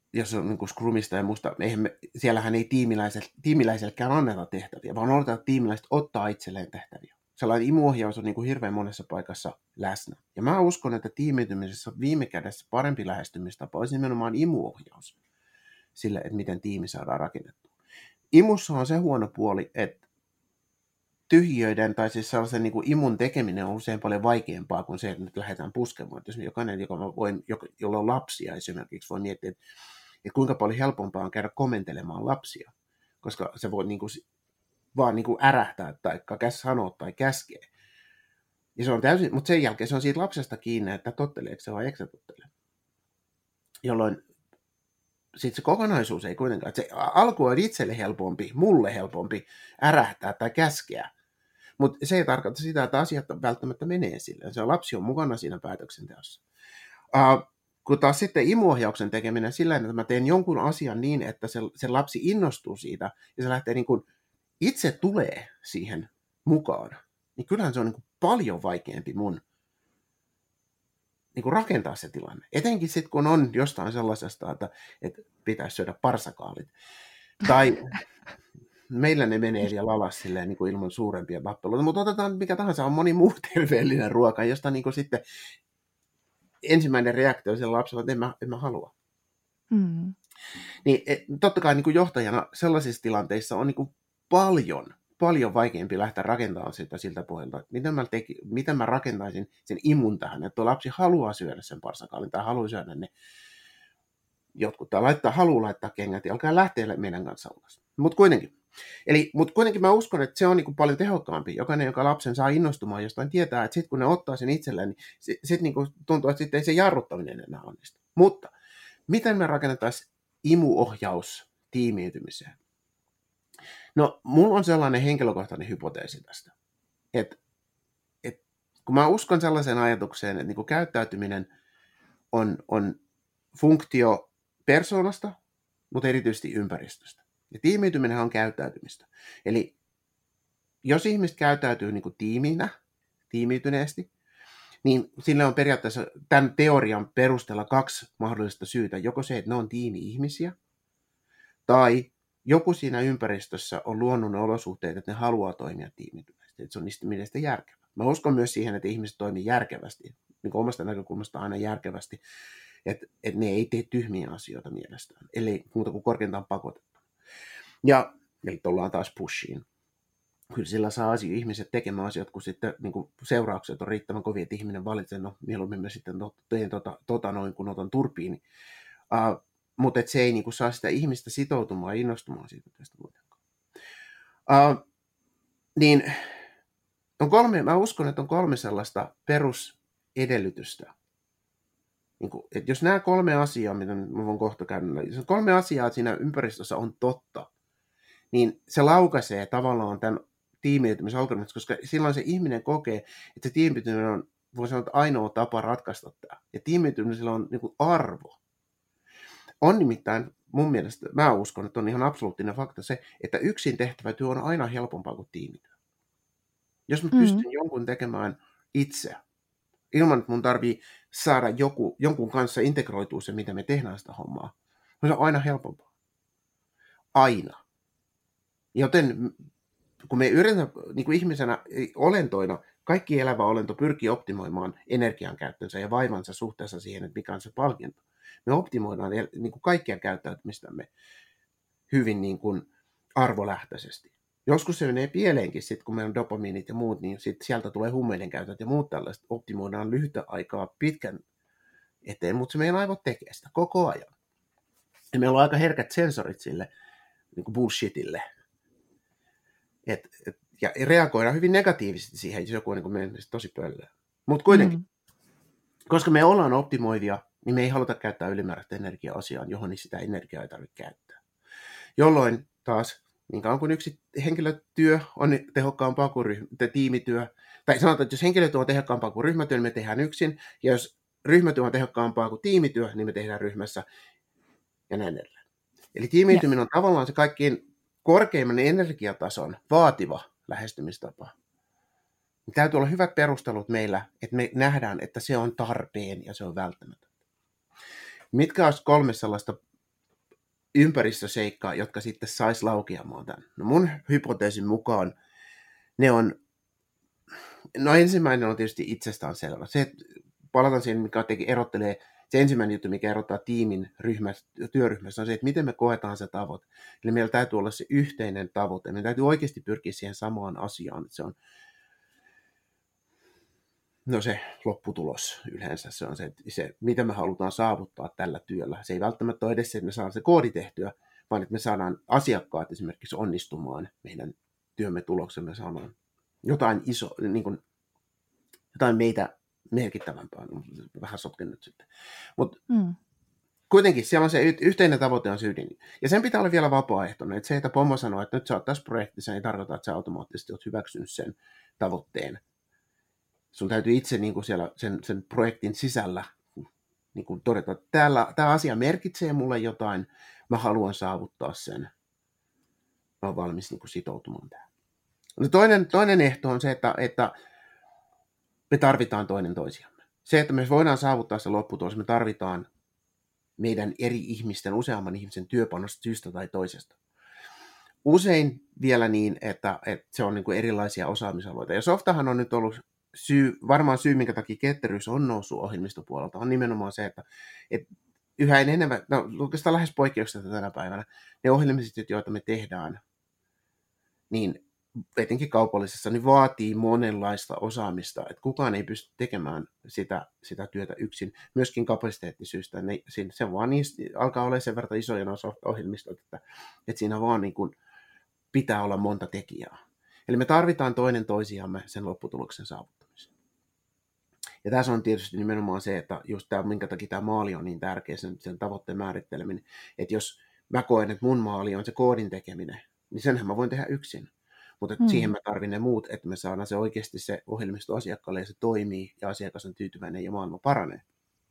jos on niin kuin Scrumista ja musta, eihän me, siellähän ei tiimiläiselle, tiimiläisellekään anneta tehtäviä, vaan odotetaan, että tiimiläiset ottaa itselleen tehtäviä. Sellainen imuohjaus on niin kuin hirveän monessa paikassa läsnä. Ja mä uskon, että tiimiytymisessä viime kädessä parempi lähestymistapa olisi nimenomaan imuohjaus sille, että miten tiimi saadaan rakennettua. Imussa on se huono puoli, että tyhjiöiden tai siis sellaisen niin kuin imun tekeminen on usein paljon vaikeampaa kuin se, että nyt lähdetään puskemaan. Jos jokainen, joka voin, jolla on lapsia esimerkiksi, voi miettiä, että, että kuinka paljon helpompaa on käydä komentelemaan lapsia, koska se voi niin kuin, vaan niin kuin ärähtää tai sanoa tai käskeä. Ja se on täysin, mutta sen jälkeen se on siitä lapsesta kiinni, että totteleeko se vai eikö se tottele. Jolloin sitten se kokonaisuus ei kuitenkaan, että se alku on itselle helpompi, mulle helpompi ärähtää tai käskeä. Mutta se ei tarkoita sitä, että asiat välttämättä menee silleen. Se lapsi on mukana siinä päätöksenteossa. Uh, kun taas sitten imuohjauksen tekeminen sillä että mä teen jonkun asian niin, että se, se lapsi innostuu siitä ja se lähtee niin kuin itse tulee siihen mukaan, niin kyllähän se on niin kuin paljon vaikeampi mun niin kuin rakentaa se tilanne. Etenkin sitten, kun on jostain sellaisesta, että, että pitäisi syödä parsakaalit. Tai meillä ne menee vielä alas silleen, niin kuin ilman suurempia tappeluita, mutta otetaan mikä tahansa, on moni muu terveellinen ruoka, josta niin kuin sitten ensimmäinen reaktio sillä lapsella, että en mä, en mä halua. Mm. Niin totta kai niin kuin johtajana sellaisissa tilanteissa on niin kuin paljon, paljon vaikeampi lähteä rakentamaan sitä siltä pohjalta, että miten mä, teki, miten mä rakentaisin sen imun tähän, että tuo lapsi haluaa syödä sen parsakaalin tai haluaa syödä ne jotkut, tai laittaa, haluaa laittaa kengät ja alkaa lähteä meidän kanssa ulos. Mutta kuitenkin. Eli, mutta kuitenkin mä uskon, että se on niin kuin paljon tehokkaampi. Jokainen, joka lapsen saa innostumaan jostain, tietää, että sitten kun ne ottaa sen itselleen, niin sitten sit niin kuin tuntuu, että sitten ei se jarruttaminen enää onnistu. Mutta miten me rakennettaisiin imuohjaus tiimiytymiseen? No, mulla on sellainen henkilökohtainen hypoteesi tästä, että, että kun mä uskon sellaiseen ajatukseen, että niin kuin käyttäytyminen on, on funktio persoonasta, mutta erityisesti ympäristöstä. Ja tiimiytyminen on käyttäytymistä. Eli jos ihmiset käyttäytyy niin kuin tiiminä, tiimiytyneesti, niin sillä on periaatteessa tämän teorian perusteella kaksi mahdollista syytä. Joko se, että ne on tiimi-ihmisiä, tai joku siinä ympäristössä on luonnon olosuhteet, että ne haluaa toimia tiimiytyneesti. Että se on niistä mielestä järkevää. Mä uskon myös siihen, että ihmiset toimii järkevästi, niin kuin omasta näkökulmasta aina järkevästi, että, että ne ei tee tyhmiä asioita mielestään, eli muuta kuin korkeintaan pakotetta. Ja eli tullaan taas pushiin. Kyllä sillä saa asio, ihmiset tekemään asiat, kun sitten niin kun seuraukset on riittävän kovia, että ihminen valitsee, no mieluummin mä sitten teen tota, tota noin, kun otan turpiini. Uh, mutta se ei niin kun saa sitä ihmistä sitoutumaan ja innostumaan siitä tästä muutenkaan. Uh, niin on kolme, mä uskon, että on kolme sellaista perusedellytystä. Niin kun, että jos nämä kolme asiaa, mitä mä voin kohta käydä, jos kolme asiaa siinä ympäristössä on totta, niin se laukaisee tavallaan tämän tiimiytymisen algoritmista, koska silloin se ihminen kokee, että se tiimiytyminen on, voi sanoa, ainoa tapa ratkaista tämä. Ja tiimiytymisellä on niin kuin arvo. On nimittäin mun mielestä, mä uskon, että on ihan absoluuttinen fakta se, että yksin tehtävä työ on aina helpompaa kuin tiimityö. Jos mä pystyn mm-hmm. jonkun tekemään itse, ilman että mun tarvii saada joku, jonkun kanssa integroitua se, mitä me tehdään sitä hommaa, se on aina helpompaa. Aina. Joten kun me yritetään niin kuin ihmisenä, olentoina, kaikki elävä olento pyrkii optimoimaan energiankäyttönsä ja vaivansa suhteessa siihen, että mikä on se palkinto. Me optimoidaan niin kuin kaikkia käyttäytymistämme hyvin niin kuin arvolähtöisesti. Joskus se menee pieleenkin, sit, kun meillä on dopamiinit ja muut, niin sit sieltä tulee huumeiden käytöt ja muut tällaiset. Optimoidaan lyhyttä aikaa pitkän eteen, mutta se meidän aivot tekee sitä koko ajan. Ja meillä on aika herkät sensorit sille niin kuin bullshitille. Et, et, ja reagoidaan hyvin negatiivisesti siihen, jos joku on niin meidän tosi pöllöä. Mutta kuitenkin, mm. koska me ollaan optimoivia, niin me ei haluta käyttää ylimääräistä energiaa asiaan, johon niin sitä energiaa ei tarvitse käyttää. Jolloin taas, niin kauan kuin yksi henkilötyö on tehokkaampaa kuin ryhmä, tiimityö, tai sanotaan, että jos henkilötyö on tehokkaampaa kuin ryhmätyö, niin me tehdään yksin, ja jos ryhmätyö on tehokkaampaa kuin tiimityö, niin me tehdään ryhmässä, ja näin edelleen. Eli tiimiytyminen on tavallaan se kaikkein korkeimman energiatason vaativa lähestymistapa. Täytyy olla hyvät perustelut meillä, että me nähdään, että se on tarpeen ja se on välttämätöntä. Mitkä olisi kolme sellaista ympäristöseikkaa, jotka sitten sais laukeamaan tämän. No mun hypoteesin mukaan ne on, no ensimmäinen on tietysti itsestään selvä. Se, että palataan siihen, mikä teki, erottelee, se ensimmäinen juttu, mikä erottaa tiimin ryhmästä, työryhmästä, on se, että miten me koetaan se tavoite. Eli meillä täytyy olla se yhteinen tavoite. Meidän täytyy oikeasti pyrkiä siihen samaan asiaan. Että se on no se lopputulos yleensä, se on se, se, mitä me halutaan saavuttaa tällä työllä. Se ei välttämättä ole edes se, että me saadaan se koodi tehtyä, vaan että me saadaan asiakkaat esimerkiksi onnistumaan meidän työmme tuloksemme, saadaan jotain iso, niin kuin, jotain meitä merkittävämpää, vähän sotken nyt sitten. Mutta mm. kuitenkin siellä on se yhteinen tavoite on se ydin. Ja sen pitää olla vielä vapaaehtoinen. Että se, että pommo sanoo, että nyt sä oot tässä projektissa, ei tarkoita, että sä automaattisesti oot hyväksynyt sen tavoitteen. Sun täytyy itse niin kuin siellä sen, sen projektin sisällä niin kuin todeta, että täällä, tämä asia merkitsee mulle jotain, mä haluan saavuttaa sen. Mä oon valmis niin kuin sitoutumaan tähän. No toinen, toinen ehto on se, että, että me tarvitaan toinen toisiamme. Se, että me voidaan saavuttaa se lopputulos, me tarvitaan meidän eri ihmisten, useamman ihmisen työpanosta syystä tai toisesta. Usein vielä niin, että, että se on niin kuin erilaisia osaamisalueita. Ja softahan on nyt ollut syy, varmaan syy, minkä takia ketteryys on noussut ohjelmistopuolelta, on nimenomaan se, että, että yhä enemmän, no oikeastaan lähes poikkeuksetta tänä päivänä, ne ohjelmiset, joita me tehdään, niin etenkin kaupallisessa, niin vaatii monenlaista osaamista, että kukaan ei pysty tekemään sitä, sitä työtä yksin, myöskin kapasiteettisyistä. Ne, se vaan niistä alkaa olla sen verran isoja ohjelmistot, että, että siinä vaan niin kuin pitää olla monta tekijää. Eli me tarvitaan toinen toisiamme sen lopputuloksen saavuttamiseen. Ja tässä on tietysti nimenomaan se, että just tämä, minkä takia tämä maali on niin tärkeä, sen, sen tavoitteen määritteleminen, että jos mä koen, että mun maali on se koodin tekeminen, niin senhän mä voin tehdä yksin. Mutta mm. siihen mä tarvin ne muut, että me saadaan se oikeasti se ohjelmisto asiakkaalle ja se toimii ja asiakas on tyytyväinen ja maailma paranee.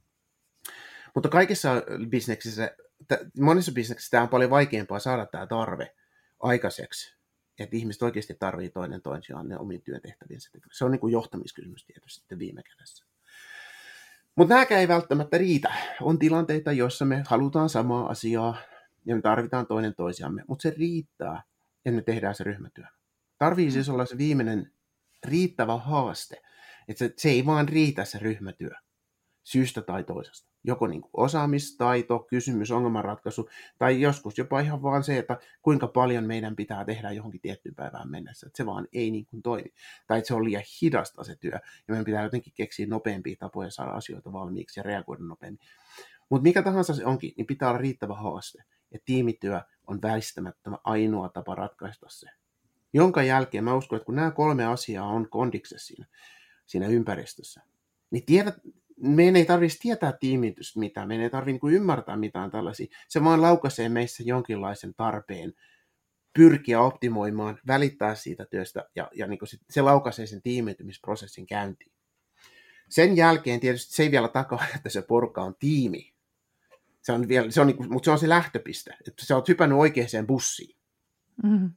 Mutta kaikissa bisneksissä, monissa bisneksissä tämä on paljon vaikeampaa saada tämä tarve aikaiseksi, että ihmiset oikeasti tarvitsee toinen toisiaan ne omiin työtehtäviinsä. Se on niin kuin johtamiskysymys tietysti sitten viime kädessä. Mutta nämäkään ei välttämättä riitä. On tilanteita, joissa me halutaan samaa asiaa ja me tarvitaan toinen toisiamme, mutta se riittää, että me tehdään se ryhmätyö. Tarvii siis olla se viimeinen riittävä haaste, että se, se ei vaan riitä se ryhmätyö syystä tai toisesta. Joko niin kuin osaamistaito, kysymys, ongelmanratkaisu, tai joskus jopa ihan vaan se, että kuinka paljon meidän pitää tehdä johonkin tiettyyn päivään mennessä. Että se vaan ei niin kuin toimi. Tai että se on liian hidasta se työ, ja meidän pitää jotenkin keksiä nopeampia tapoja saada asioita valmiiksi ja reagoida nopeammin. Mutta mikä tahansa se onkin, niin pitää olla riittävä haaste. Ja tiimityö on väistämättömän ainoa tapa ratkaista se. Jonka jälkeen mä uskon, että kun nämä kolme asiaa on kondiksessa siinä, siinä ympäristössä, niin tiedät, meidän ei tarvitsisi tietää tiimitystä mitään, meidän ei tarvitse niin ymmärtää mitään tällaisia. Se vaan laukaisee meissä jonkinlaisen tarpeen pyrkiä optimoimaan, välittää siitä työstä ja, ja niin se, se laukaisee sen tiimiytymisprosessin käyntiin. Sen jälkeen tietysti se ei vielä takaa, että se porukka on tiimi. Se on vielä, se on niin kuin, mutta se on se lähtöpiste, että sä oot hypännyt oikeaan bussiin. Mm-hmm.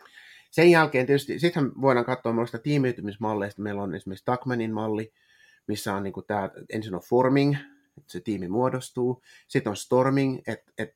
Sen jälkeen tietysti, sittenhän voidaan katsoa monista tiimiytymismalleista. Meillä on esimerkiksi Tuckmanin malli, missä on niin kuin tämä, ensin on forming, että se tiimi muodostuu. Sitten on storming, että, että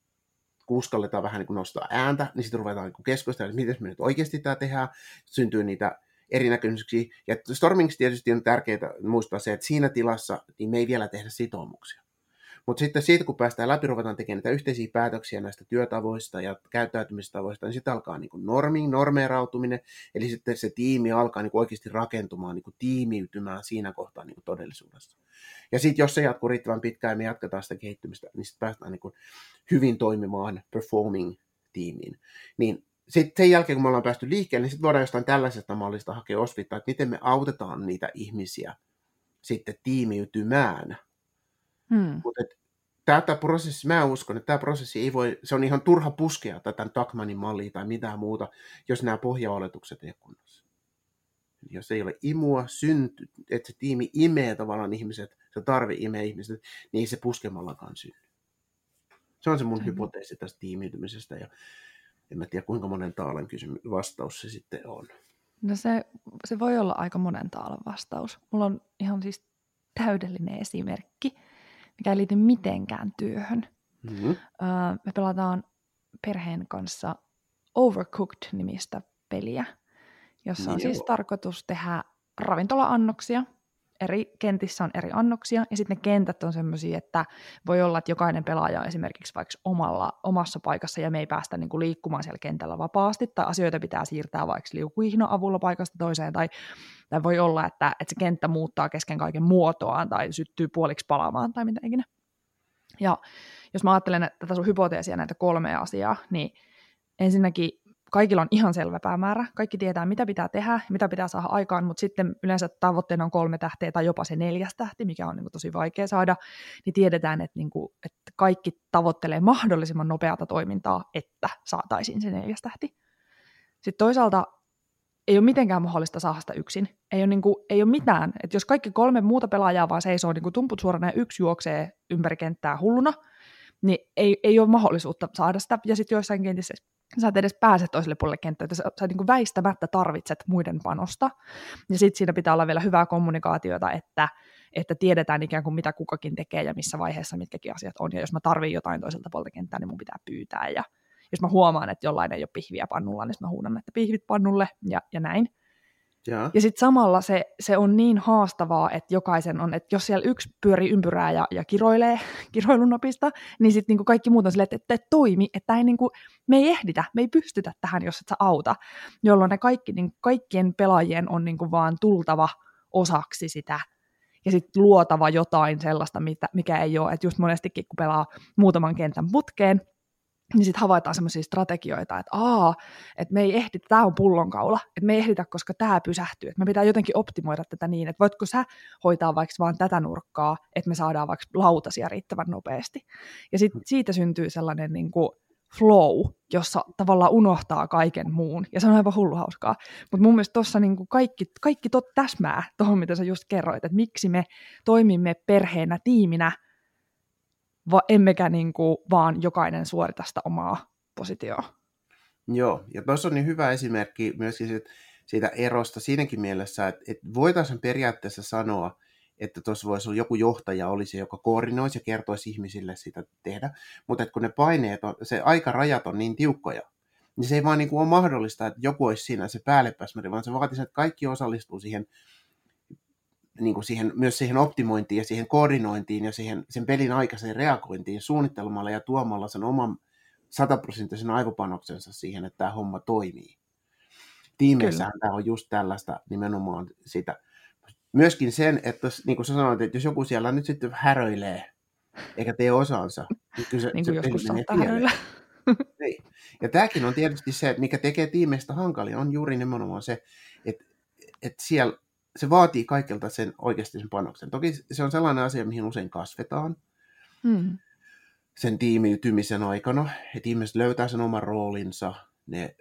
kun uskalletaan vähän niin kuin nostaa ääntä, niin sitten ruvetaan niin keskustelemaan, että miten me nyt oikeasti tämä tehdään. Syntyy niitä erinäköisyyksiä. Ja stormingissa tietysti on tärkeää muistaa se, että siinä tilassa niin me ei vielä tehdä sitoumuksia. Mutta sitten siitä, kun päästään läpi, ruvetaan tekemään näitä yhteisiä päätöksiä näistä työtavoista ja käyttäytymistavoista, niin sitten alkaa niin kuin norming, normeerautuminen, eli sitten se tiimi alkaa niin kuin oikeasti rakentumaan, niin kuin tiimiytymään siinä kohtaa niin kuin todellisuudessa. Ja sitten jos se jatkuu riittävän pitkään ja me jatketaan sitä kehittymistä, niin sitten päästään niin kuin hyvin toimimaan performing-tiimiin. Niin sitten sen jälkeen, kun me ollaan päästy liikkeelle, niin sitten voidaan jostain tällaisesta mallista hakea osvittaa, että miten me autetaan niitä ihmisiä sitten tiimiytymään. Hmm. Mutta tätä prosessi, mä uskon, että tämä prosessi ei voi, se on ihan turha puskea tätä Tuckmanin mallia tai mitään muuta, jos nämä pohjaoletukset ei ole kunnossa. Jos ei ole imua, synty, että se tiimi imee tavallaan ihmiset, se tarve imee ihmiset, niin ei se puskemallakaan synny. Se on se mun hmm. hypoteesi tästä tiimiytymisestä ja en mä tiedä kuinka monen taalan kysymys, vastaus se sitten on. No se, se voi olla aika monen taalan vastaus. Mulla on ihan siis täydellinen esimerkki, mikä ei liity mitenkään työhön. Mm-hmm. Öö, me pelataan perheen kanssa Overcooked-nimistä peliä, jossa on Joo. siis tarkoitus tehdä ravintola-annoksia. Eri kentissä on eri annoksia, ja sitten ne kentät on semmoisia, että voi olla, että jokainen pelaaja on esimerkiksi vaikka omalla, omassa paikassa, ja me ei päästä niin kuin liikkumaan siellä kentällä vapaasti, tai asioita pitää siirtää vaikka liukuhihnon avulla paikasta toiseen, tai, tai voi olla, että, että se kenttä muuttaa kesken kaiken muotoaan, tai syttyy puoliksi palaamaan, tai mitä ikinä. Ja jos mä ajattelen että tätä sun hypoteesia, näitä kolmea asiaa, niin ensinnäkin kaikilla on ihan selvä päämäärä. Kaikki tietää, mitä pitää tehdä, mitä pitää saada aikaan, mutta sitten yleensä tavoitteena on kolme tähteä tai jopa se neljäs tähti, mikä on niin kuin tosi vaikea saada, niin tiedetään, että, niin kuin, että kaikki tavoittelee mahdollisimman nopeata toimintaa, että saataisiin se neljäs tähti. Sitten toisaalta ei ole mitenkään mahdollista saada sitä yksin. Ei ole, niin kuin, ei ole mitään. Että jos kaikki kolme muuta pelaajaa vaan seisoo niin kuin tumput suorana ja yksi juoksee ympäri kenttää hulluna, niin ei, ei ole mahdollisuutta saada sitä. Ja sitten joissain kentissä sä et edes pääse toiselle puolelle kenttää, että sä, sä niin kuin väistämättä tarvitset muiden panosta. Ja sitten siinä pitää olla vielä hyvää kommunikaatiota, että, että tiedetään ikään kuin mitä kukakin tekee ja missä vaiheessa mitkäkin asiat on. Ja jos mä tarvin jotain toiselta puolelta kenttää, niin mun pitää pyytää. Ja jos mä huomaan, että jollain ei ole pihviä pannulla, niin mä huudan, että pihvit pannulle ja, ja näin. Ja, ja sitten samalla se, se on niin haastavaa, että jokaisen on, että jos siellä yksi pyörii ympyrää ja, ja kiroilee kiroilunopista, niin sitten niinku kaikki muut on silleen, että, että toimi, että ei niinku, me ei ehditä, me ei pystytä tähän, jos et sä auta. Jolloin ne kaikki, niin kaikkien pelaajien on niinku vaan tultava osaksi sitä ja sitten luotava jotain sellaista, mitä, mikä ei ole. Että just monestikin, kun pelaa muutaman kentän putkeen, niin sitten havaitaan semmoisia strategioita, että aa, että me ei ehditä, tämä on pullonkaula, että me ei ehditä, koska tämä pysähtyy, että me pitää jotenkin optimoida tätä niin, että voitko sä hoitaa vaikka vaan tätä nurkkaa, että me saadaan vaikka lautasia riittävän nopeasti. Ja sitten siitä syntyy sellainen niin kuin flow, jossa tavallaan unohtaa kaiken muun, ja se on aivan hullu hauskaa. Mutta mun mielestä tuossa niin kuin kaikki, kaikki tot täsmää tuohon, mitä sä just kerroit, että miksi me toimimme perheenä, tiiminä, Va- emmekä niin kuin vaan jokainen suorita sitä omaa positioa. Joo, ja tuossa on niin hyvä esimerkki myöskin siitä, siitä erosta siinäkin mielessä, että, että voitaisiin periaatteessa sanoa, että tuossa voisi olla joku johtaja olisi, joka koordinoisi ja kertoisi ihmisille sitä tehdä, mutta että kun ne paineet, on, se aikarajat on niin tiukkoja, niin se ei vaan niin kuin ole mahdollista, että joku olisi siinä se päällepäsmäri, vaan se vaatisi, että kaikki osallistuu siihen, niin kuin siihen, myös siihen optimointiin ja siihen koordinointiin ja siihen, sen pelin aikaiseen reagointiin suunnittelemalla ja tuomalla sen oman sataprosenttisen aivopanoksensa siihen, että tämä homma toimii. Tiimeissähän tämä on just tällaista nimenomaan sitä. Myöskin sen, että niin kuin sä sanoit, että jos joku siellä nyt sitten häröilee eikä tee osaansa, niin kyllä se, niin kuin se joskus peli menee saattaa häröillä. niin. Ja tämäkin on tietysti se, että mikä tekee tiimeistä hankalia, on juuri nimenomaan se, että, että siellä se vaatii kaikilta sen oikeasti sen panoksen. Toki se on sellainen asia, mihin usein kasvetaan Hmm. sen tiimiytymisen aikana, että ihmiset löytää sen oman roolinsa, ne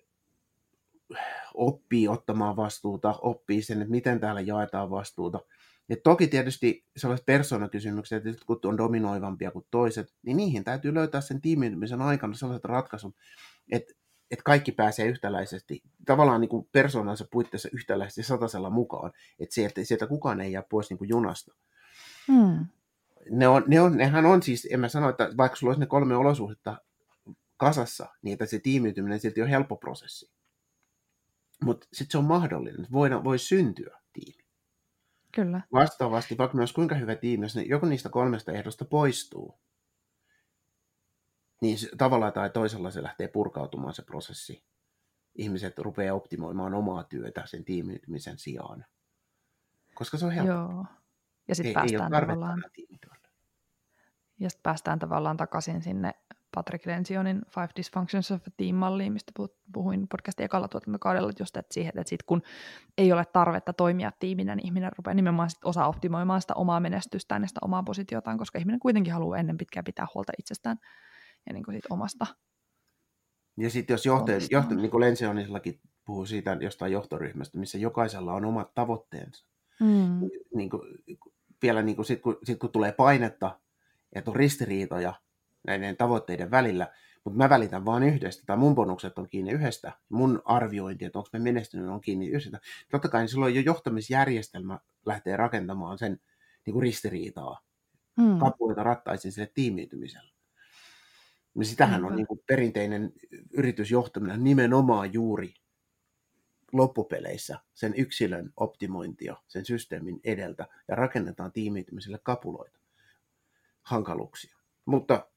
oppii ottamaan vastuuta, oppii sen, että miten täällä jaetaan vastuuta. Ja toki tietysti sellaiset persoonakysymykset, että kun on dominoivampia kuin toiset, niin niihin täytyy löytää sen tiimiytymisen aikana sellaiset ratkaisut, että, että kaikki pääsee yhtäläisesti, tavallaan niin kuin persoonansa puitteissa yhtäläisesti satasella mukaan, että sieltä, sieltä kukaan ei jää pois niin kuin junasta. Hmm. Ne on, ne on, nehän on siis, en mä sano, että vaikka sulla olisi ne kolme olosuhdetta kasassa, niin että se tiimiytyminen silti on helppo prosessi. Mutta sitten se on mahdollinen, että voi, voi syntyä tiimi. Kyllä. Vastaavasti, vaikka myös kuinka hyvä tiimi, jos joku niistä kolmesta ehdosta poistuu, niin se, tavallaan tai toisella se lähtee purkautumaan se prosessi. Ihmiset rupeaa optimoimaan omaa työtä sen tiimiytymisen sijaan. Koska se on helppo. Joo. Ja sitten ei, päästään ei tavallaan ja sit päästään tavallaan takaisin sinne Patrick Lencioni Five Dysfunctions of a Team-malliin, mistä puhuin podcastin ekalla tuotantokaudella, just että siihen, että sit kun ei ole tarvetta toimia tiiminä, niin ihminen rupeaa nimenomaan sit osaa optimoimaan sitä omaa menestystään ja sitä omaa positiotaan, koska ihminen kuitenkin haluaa ennen pitkään pitää huolta itsestään ja niin kuin siitä omasta. Ja sitten jos johtaja, johtaja niin kuin Lencionillakin puhuu siitä jostain johtoryhmästä, missä jokaisella on omat tavoitteensa, mm. niin kuin, vielä niin kuin sit, kun, sit kun tulee painetta, että on ristiriitoja näiden tavoitteiden välillä, mutta mä välitän vaan yhdestä, tai mun bonukset on kiinni yhdestä, mun arviointi, että onko me menestynyt, on kiinni yhdestä. Totta kai niin silloin jo johtamisjärjestelmä lähtee rakentamaan sen niin kuin ristiriitaa, mm. kapuita rattaisin sille tiimiytymiselle. Niin sitähän Niinpä. on niin kuin perinteinen yritysjohtaminen nimenomaan juuri loppupeleissä sen yksilön optimointia sen systeemin edeltä ja rakennetaan tiimiytymiselle kapuloita, hankaluuksia. Mutta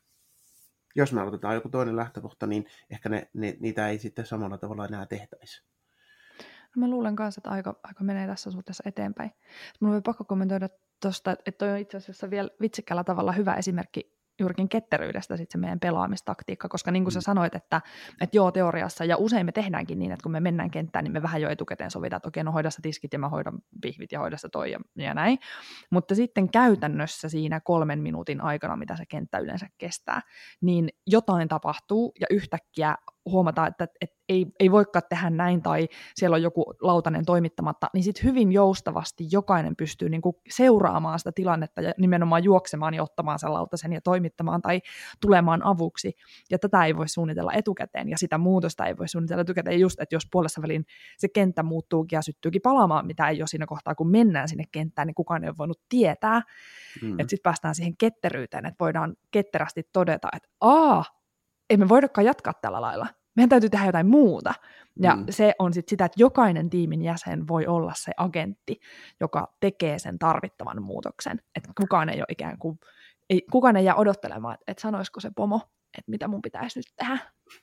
jos me otetaan joku toinen lähtökohta, niin ehkä ne, ne, niitä ei sitten samalla tavalla enää tehtäisi. No mä luulen kanssa, että aika, aika menee tässä suhteessa eteenpäin. Mulla on pakko kommentoida tuosta, että toi on itse asiassa vielä vitsikkäällä tavalla hyvä esimerkki juurikin ketteryydestä sit se meidän pelaamistaktiikka, koska niin kuin sä sanoit, että, että joo teoriassa, ja usein me tehdäänkin niin, että kun me mennään kenttään, niin me vähän jo etukäteen sovitaan, että okei, no hoida sä tiskit ja mä hoidan pihvit ja hoida sä toi ja, ja näin. Mutta sitten käytännössä siinä kolmen minuutin aikana, mitä se kenttä yleensä kestää, niin jotain tapahtuu ja yhtäkkiä huomataan, että, että ei, ei voikaan tehdä näin tai siellä on joku lautanen toimittamatta, niin sitten hyvin joustavasti jokainen pystyy niinku seuraamaan sitä tilannetta ja nimenomaan juoksemaan ja ottamaan sen lautasen ja toimittamaan tai tulemaan avuksi. Ja tätä ei voi suunnitella etukäteen ja sitä muutosta ei voi suunnitella etukäteen just, että jos puolessa välin se kenttä muuttuukin ja syttyykin palaamaan, mitä ei ole siinä kohtaa, kun mennään sinne kenttään, niin kukaan ei ole voinut tietää. Mm. Että sitten päästään siihen ketteryyteen, että voidaan ketterästi todeta, että aa, ei me voidakaan jatkaa tällä lailla. Meidän täytyy tehdä jotain muuta. Ja mm. se on sitten sitä, että jokainen tiimin jäsen voi olla se agentti, joka tekee sen tarvittavan muutoksen. Että kukaan ei ole ikään kuin, ei, kukaan ei jää odottelemaan, että, että sanoisiko se pomo, että mitä mun pitäisi nyt tehdä.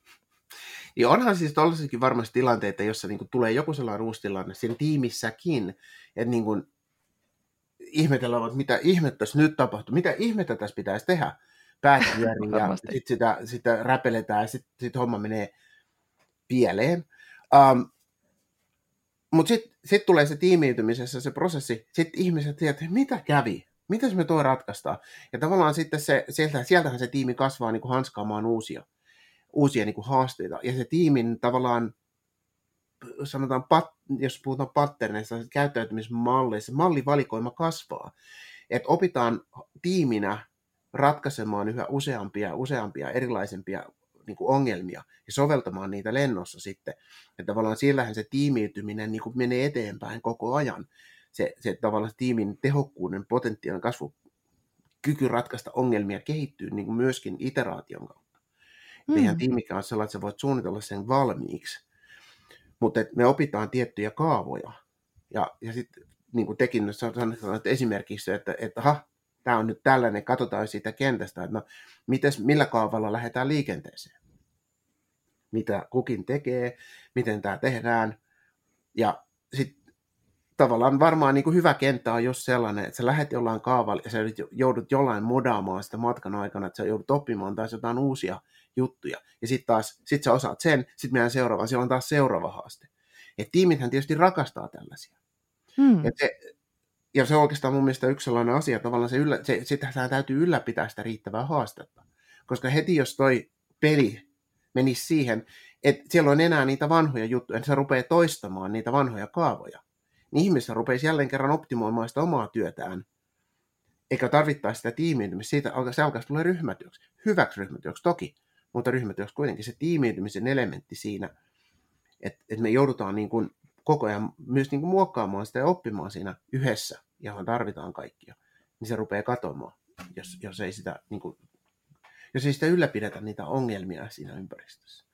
Ja onhan siis tollaisiakin varmasti tilanteita, jossa niinku tulee joku sellainen uusi tilanne siinä tiimissäkin, että niinku ihmetellään, että mitä ihmettä tässä nyt tapahtuu, mitä ihmettä tässä pitäisi tehdä. Päät pyörii ja sitten sitä, sitä räpeletään ja sitten sit homma menee pieleen. Um, Mutta sitten sit tulee se tiimiytymisessä se prosessi, sitten ihmiset tiedät, että mitä kävi, miten me toi ratkaistaan. Ja tavallaan sitten se, sieltä, sieltähän se tiimi kasvaa niin kuin hanskaamaan uusia, uusia niin kuin haasteita. Ja se tiimin tavallaan, sanotaan, pat, jos puhutaan patterneista, käyttäytymismalleissa, mallivalikoima kasvaa. Että opitaan tiiminä ratkaisemaan yhä useampia, useampia erilaisempia niin kuin ongelmia ja soveltamaan niitä lennossa sitten. Ja tavallaan sillähän se tiimiytyminen niin kuin menee eteenpäin koko ajan. Se, se tavallaan se tiimin tehokkuuden, potentiaalinen kasvu, kyky ratkaista ongelmia kehittyy niin kuin myöskin iteraation kautta. Mm. Eihän tiimikään ole sellainen, että sä voit suunnitella sen valmiiksi. Mutta me opitaan tiettyjä kaavoja. Ja, ja sitten niin kuin tekin sanotaan esimerkiksi, että, että aha, tämä on nyt tällainen, katsotaan siitä kentästä, että no, mites, millä kaavalla lähdetään liikenteeseen. Mitä kukin tekee, miten tämä tehdään. Ja sitten tavallaan varmaan niin kuin hyvä kenttä on just sellainen, että sä lähdet jollain kaavalla ja sä joudut jollain modaamaan sitä matkan aikana, että sä joudut oppimaan taas jotain uusia juttuja. Ja sitten taas, sit sä osaat sen, sitten meidän seuraava, siellä on taas seuraava haaste. Et tiimithän tietysti rakastaa tällaisia. Hmm. Et se, Ja se on oikeastaan mun mielestä yksi sellainen asia, tavallaan se, yllä, se sitähän täytyy ylläpitää sitä riittävää haastetta. Koska heti jos toi peli menisi siihen, että siellä on enää niitä vanhoja juttuja, että se rupeaa toistamaan niitä vanhoja kaavoja, niin ihmiset rupeaisi jälleen kerran optimoimaan sitä omaa työtään, eikä tarvittaisi sitä tiimiytymistä. Siitä se alkaisi tulla ryhmätyöksi. Hyväksi ryhmätyöksi toki, mutta ryhmätyöksi kuitenkin se tiimiytymisen elementti siinä, että, että me joudutaan niin kuin koko ajan myös niin kuin muokkaamaan sitä ja oppimaan siinä yhdessä, johon tarvitaan kaikkia, niin se rupeaa katoamaan, jos, jos, ei sitä, niin kuin, jos ei sitä ylläpidetä niitä ongelmia siinä ympäristössä.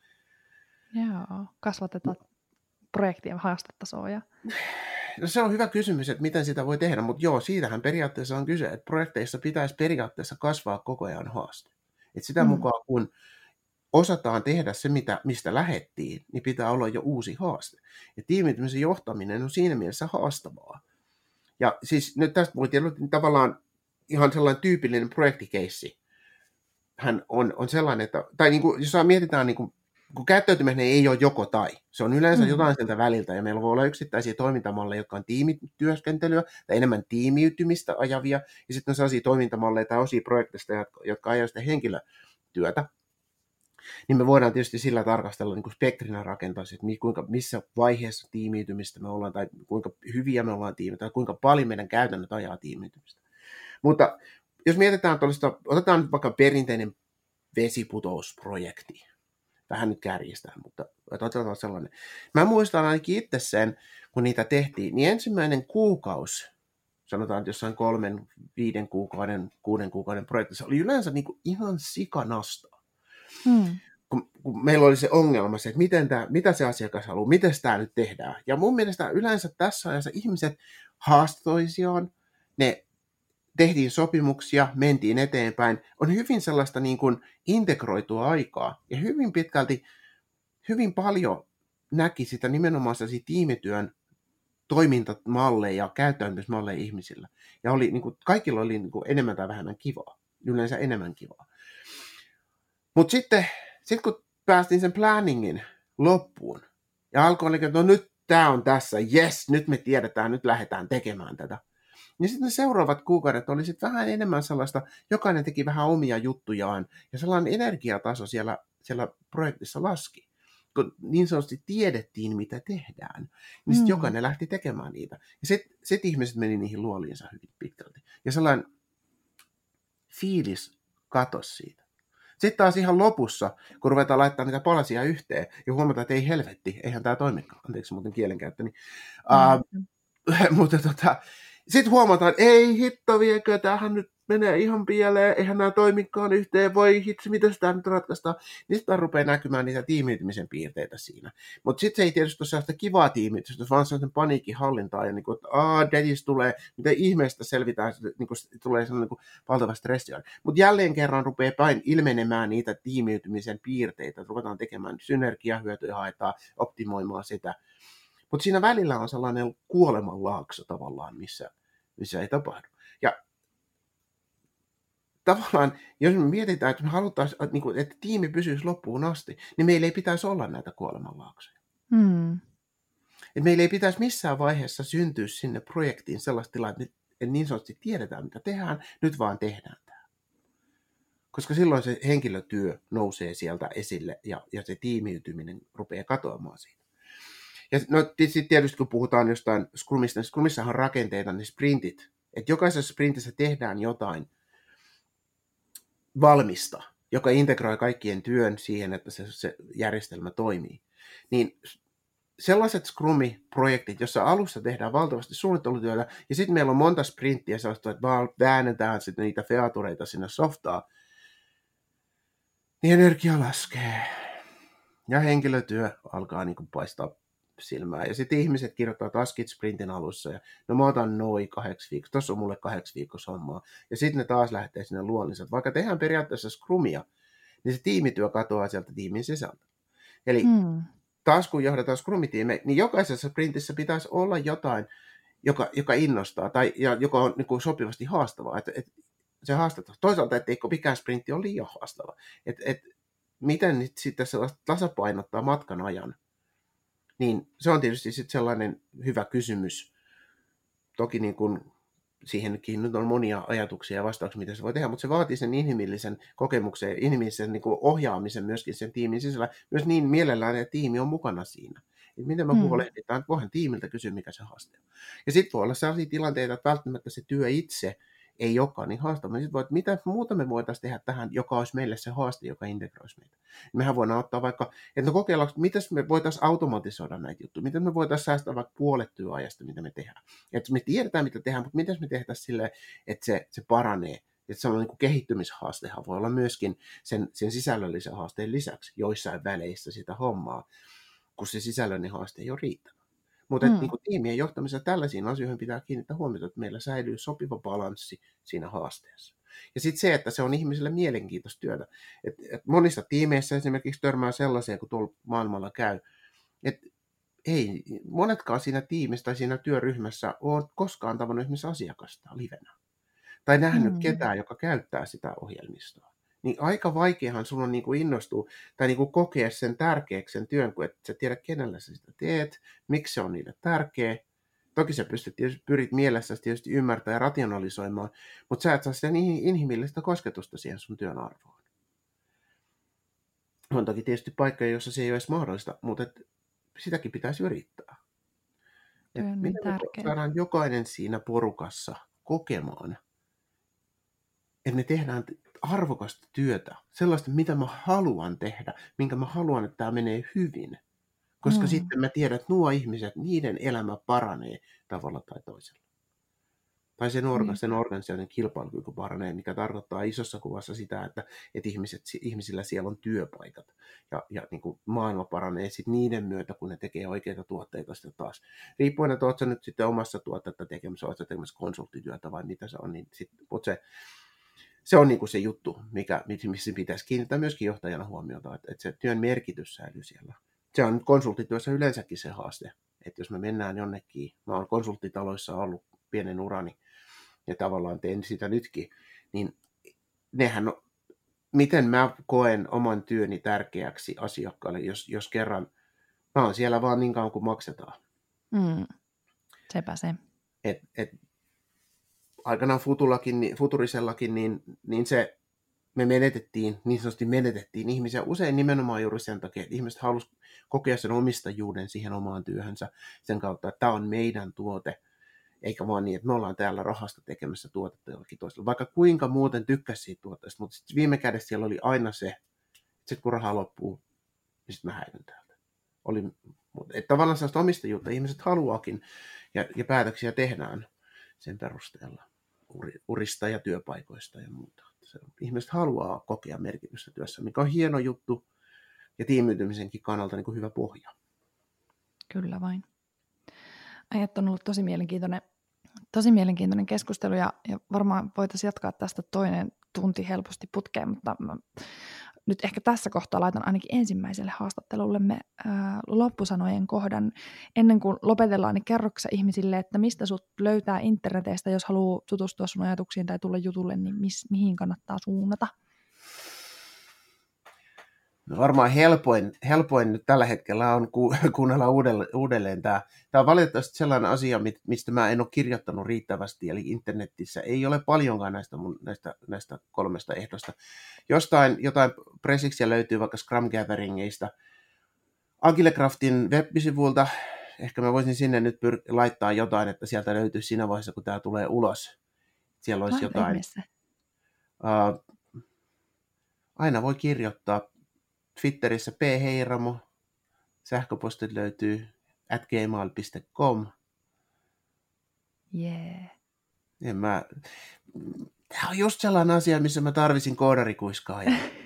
Joo, kasvatetaan projektien haastetasoa. Ja... No se on hyvä kysymys, että miten sitä voi tehdä, mutta joo, siitähän periaatteessa on kyse, että projekteissa pitäisi periaatteessa kasvaa koko ajan haaste. Että sitä mm. mukaan, kun osataan tehdä se, mitä, mistä lähettiin, niin pitää olla jo uusi haaste. Ja tiimiytymisen johtaminen on siinä mielessä haastavaa. Ja siis nyt tästä voi tietysti tavallaan ihan sellainen tyypillinen projektikeissi. Hän on, on sellainen, että, tai niin kuin, jos mietitään, niin kuin, kun käyttäytyminen ei ole joko tai. Se on yleensä mm. jotain sieltä väliltä, ja meillä voi olla yksittäisiä toimintamalleja, jotka on tiimityöskentelyä tai enemmän tiimiytymistä ajavia, ja sitten on sellaisia toimintamalleja tai osia projekteista, jotka ajavat sitä henkilötyötä. Niin me voidaan tietysti sillä tarkastella niin kuin spektrinä rakentaa, että kuinka, missä vaiheessa tiimiytymistä me ollaan, tai kuinka hyviä me ollaan tiimiytymistä, tai kuinka paljon meidän käytännöt ajaa tiimiytymistä. Mutta jos mietitään tuollaista, otetaan nyt vaikka perinteinen vesiputousprojekti. Vähän nyt kärjistään, mutta otetaan sellainen. Mä muistan ainakin itse sen, kun niitä tehtiin, niin ensimmäinen kuukausi, sanotaan, että jossain kolmen, viiden kuukauden, kuuden kuukauden projektissa, oli yleensä niin kuin ihan sikanasta. Mm. Kun, kun meillä oli se ongelma, se, että miten tämä, mitä se asiakas haluaa, miten tämä nyt tehdään. Ja mun mielestä yleensä tässä ajassa ihmiset haastoivat toisiaan, ne tehtiin sopimuksia, mentiin eteenpäin. On hyvin sellaista niin kuin integroitua aikaa ja hyvin pitkälti, hyvin paljon näki sitä nimenomaan sellaisia tiimityön toimintamalleja ja käyttäytymismalleja ihmisillä. Ja oli, niin kuin, kaikilla oli niin kuin enemmän tai vähemmän kivaa, yleensä enemmän kivaa. Mutta sitten sit kun päästiin sen planningin loppuun ja alkoi olla, että no nyt tämä on tässä, yes, nyt me tiedetään, nyt lähdetään tekemään tätä. Ja sitten ne seuraavat kuukaudet oli sitten vähän enemmän sellaista, jokainen teki vähän omia juttujaan ja sellainen energiataso siellä, siellä projektissa laski. Kun niin sanotusti tiedettiin, mitä tehdään, niin sitten mm. jokainen lähti tekemään niitä. Ja sitten sit ihmiset meni niihin luoliinsa hyvin pitkälti. Ja sellainen fiilis katosi siitä. Sitten taas ihan lopussa, kun ruvetaan laittaa niitä palasia yhteen ja huomataan, että ei helvetti, eihän tämä toimikaan. Anteeksi muuten kielenkäyttöni. Mm. Uh, mutta tota, sitten huomataan, että ei hitto viekö, tämähän nyt menee ihan pieleen, eihän nämä toimikaan yhteen, voi hitsi, miten sitä nyt ratkaistaan. Niin sitten rupeaa näkymään niitä tiimiytymisen piirteitä siinä. Mutta sitten se ei tietysti ole sellaista kivaa tiimiytystä, vaan sellaisen paniikin hallintaa, ja niin kuin, että aah, dadis tulee, miten ihmeestä selvitään, niin kuin, tulee sellainen niin kuin valtava stressi. Mutta jälleen kerran rupeaa päin ilmenemään niitä tiimiytymisen piirteitä, ruvetaan tekemään synergiahyötyjä, haetaan, optimoimaan sitä. Mutta siinä välillä on sellainen kuolemanlaakso tavallaan, missä, missä ei tapahdu. Ja tavallaan, jos me mietitään, että me haluttaisiin, että tiimi pysyisi loppuun asti, niin meillä ei pitäisi olla näitä kuolemanlaaksoja. Mm. Et meillä ei pitäisi missään vaiheessa syntyä sinne projektiin sellaista tilaa, että niin sanotusti tiedetään, mitä tehdään, nyt vaan tehdään tämä. Koska silloin se henkilötyö nousee sieltä esille ja, ja se tiimiytyminen rupeaa katoamaan siitä. Ja no, tietysti kun puhutaan jostain Scrumista, niin Scrumissahan on rakenteita, ne sprintit. Että jokaisessa sprintissä tehdään jotain valmista, joka integroi kaikkien työn siihen, että se, se järjestelmä toimii. Niin sellaiset Scrumi-projektit, jossa alussa tehdään valtavasti suunnittelutyötä, ja sitten meillä on monta sprinttiä sellaista, että vaan väännetään sitten niitä featureita sinne softaan, niin energia laskee. Ja henkilötyö alkaa niin kuin paistaa silmää. Ja sitten ihmiset kirjoittaa taas sprintin alussa, ja no mä otan noin kahdeksi viikossa, tuossa on mulle kahdeksi viikossa hommaa. Ja sitten ne taas lähtee sinne luonnollisesti. Vaikka tehdään periaatteessa Scrumia, niin se tiimityö katoaa sieltä tiimin sisältä. Eli mm. taas kun johdetaan Scrum-tiimejä, niin jokaisessa sprintissä pitäisi olla jotain, joka, joka innostaa, tai ja, joka on niin kuin sopivasti haastavaa. Et, et, se haastetaan. Toisaalta, ettei mikään sprintti ole liian haastava. Et, et, miten nyt sitten tasapainottaa matkan ajan? Niin se on tietysti sitten sellainen hyvä kysymys. Toki niin kuin siihenkin nyt on monia ajatuksia ja vastauksia, mitä se voi tehdä, mutta se vaatii sen inhimillisen kokemuksen, inhimillisen niin kuin ohjaamisen myöskin sen tiimin sisällä. Myös niin mielellään, että tiimi on mukana siinä. Että miten me mm. huolehditaan, että voihan tiimiltä kysyä, mikä se haaste on. Ja sitten voi olla sellaisia tilanteita, että välttämättä se työ itse ei olekaan niin haastava. Sitten voi, että mitä muuta me voitaisiin tehdä tähän, joka olisi meille se haaste, joka integroisi meitä. Mehän voidaan ottaa vaikka, että no kokeillaan, miten me voitaisiin automatisoida näitä juttuja, miten me voitaisiin säästää vaikka puolet työajasta, mitä me tehdään. Että me tiedetään, mitä tehdään, mutta miten me tehtäisiin silleen, että se, se paranee. Että sellainen niin kehittymishaastehan voi olla myöskin sen, sen sisällöllisen haasteen lisäksi joissain väleissä sitä hommaa, kun se sisällöllinen haaste ei ole riittävä. Mutta mm. niin tiimien johtamisessa tällaisiin asioihin pitää kiinnittää huomiota, että meillä säilyy sopiva balanssi siinä haasteessa. Ja sitten se, että se on ihmisille mielenkiintoista työtä. Et, et monissa tiimeissä esimerkiksi törmää sellaisia, kun tuolla maailmalla käy, että ei monetkaan siinä tiimissä tai siinä työryhmässä ole koskaan tavannut esimerkiksi asiakasta livenä. Tai nähnyt mm. ketään, joka käyttää sitä ohjelmistoa. Niin aika vaikeahan sun on niin kuin innostua tai niin kuin kokea sen tärkeäksi sen työn, kun et sä tiedä, kenellä sä sitä teet, miksi se on niille tärkeä. Toki sä pystyt, pyrit mielessäsi tietysti ymmärtämään ja rationalisoimaan, mutta sä et saa sitä inhimillistä kosketusta siihen sun työn arvoon. On toki tietysti paikkoja, joissa se ei ole edes mahdollista, mutta et sitäkin pitäisi yrittää. Et miten me saadaan jokainen siinä porukassa kokemaan, että me tehdään arvokasta työtä, sellaista, mitä mä haluan tehdä, minkä mä haluan, että tämä menee hyvin. Koska mm. sitten mä tiedän, että nuo ihmiset, niiden elämä paranee tavalla tai toisella. tai sen, orga, sen organisaation kilpailukyky paranee, mikä tarkoittaa isossa kuvassa sitä, että, että ihmiset, ihmisillä siellä on työpaikat ja, ja niin kuin maailma paranee sitten niiden myötä, kun ne tekee oikeita tuotteita sitten taas. Riippuen, että oletko nyt sitten omassa tuotetta tekemässä, oletko tekemässä konsulttityötä vai mitä se on, niin sit, se, se on niin kuin se juttu, mikä, missä pitäisi kiinnittää myöskin johtajana huomiota, että, että se työn merkitys säilyy siellä. Se on konsulttityössä yleensäkin se haaste, että jos me mennään jonnekin, mä oon konsulttitaloissa ollut pienen urani ja tavallaan teen sitä nytkin, niin nehän on, miten mä koen oman työni tärkeäksi asiakkaalle, jos, jos kerran mä oon siellä vaan niin kauan kuin maksetaan. Mm. Sepä se. Et, et, aikanaan Futurallakin, Futurisellakin, niin, niin se me menetettiin, niin sanotusti menetettiin ihmisiä usein nimenomaan juuri sen takia, että ihmiset halusivat kokea sen omistajuuden siihen omaan työhönsä sen kautta, että tämä on meidän tuote, eikä vaan niin, että me ollaan täällä rahasta tekemässä tuotetta jollakin toisella. Vaikka kuinka muuten tykkäsi siitä tuotteesta, mutta viime kädessä siellä oli aina se, että sitten kun raha loppuu, niin sitten mä häivyn täältä. Oli, että tavallaan sellaista omistajuutta ihmiset haluaakin, ja, ja päätöksiä tehdään sen perusteella urista ja työpaikoista ja muuta. Ihmiset haluaa kokea merkitystä työssä, mikä on hieno juttu ja tiimiytymisenkin kannalta niin kuin hyvä pohja. Kyllä vain. Ajat on ollut tosi mielenkiintoinen, tosi mielenkiintoinen keskustelu ja, ja varmaan voitaisiin jatkaa tästä toinen tunti helposti putkeen, mutta mä nyt ehkä tässä kohtaa laitan ainakin ensimmäiselle haastattelullemme ää, loppusanojen kohdan. Ennen kuin lopetellaan, niin kerroksä ihmisille, että mistä sut löytää internetistä, jos haluaa tutustua sun ajatuksiin tai tulla jutulle, niin mis, mihin kannattaa suunnata? No varmaan helpoin, helpoin nyt tällä hetkellä on ku, kuunnella uudelleen, uudelleen tämä. Tämä on valitettavasti sellainen asia, mistä mä en ole kirjoittanut riittävästi, eli internetissä ei ole paljonkaan näistä, mun, näistä, näistä kolmesta ehdosta. Jostain jotain presiksiä löytyy vaikka Scrum Gatheringista. Agile-Craftin web-sivuilta, ehkä mä voisin sinne nyt pyr- laittaa jotain, että sieltä löytyy siinä vaiheessa, kun tämä tulee ulos. Siellä olisi Aivan jotain. Uh, aina voi kirjoittaa. Twitterissä P. Heiramo, sähköpostit löytyy at gmail piste com. Yeah. En mä... Tämä on just sellainen asia, missä mä tarvisin koodarikuiskaa.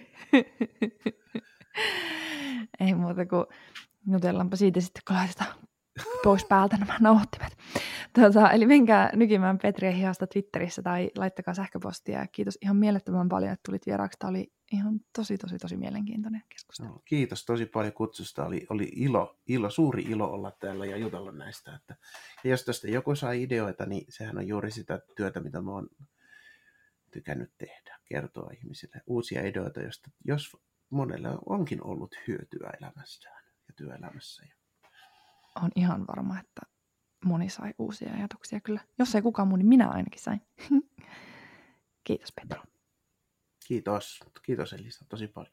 Ei muuta kuin jutellaanpa siitä sitten, kun laitetaan pois päältä nämä nauhoittimet. Tuota, eli menkää nykimään Petriä hihasta Twitterissä tai laittakaa sähköpostia. Ja kiitos ihan mielettömän paljon, että tulit vieraaksi. Tämä oli ihan tosi, tosi, tosi mielenkiintoinen keskustelu. No, kiitos tosi paljon kutsusta. Oli, oli ilo, ilo, suuri ilo olla täällä ja jutella näistä. Että, ja jos tästä joku saa ideoita, niin sehän on juuri sitä työtä, mitä mä oon tykännyt tehdä. Kertoa ihmisille uusia ideoita, joista jos monella onkin ollut hyötyä elämässään ja työelämässä. On ihan varma, että moni sai uusia ajatuksia kyllä. Jos ei kukaan muu, niin minä ainakin sain. Kiitos Petri. Kiitos. Kiitos Elisa tosi paljon.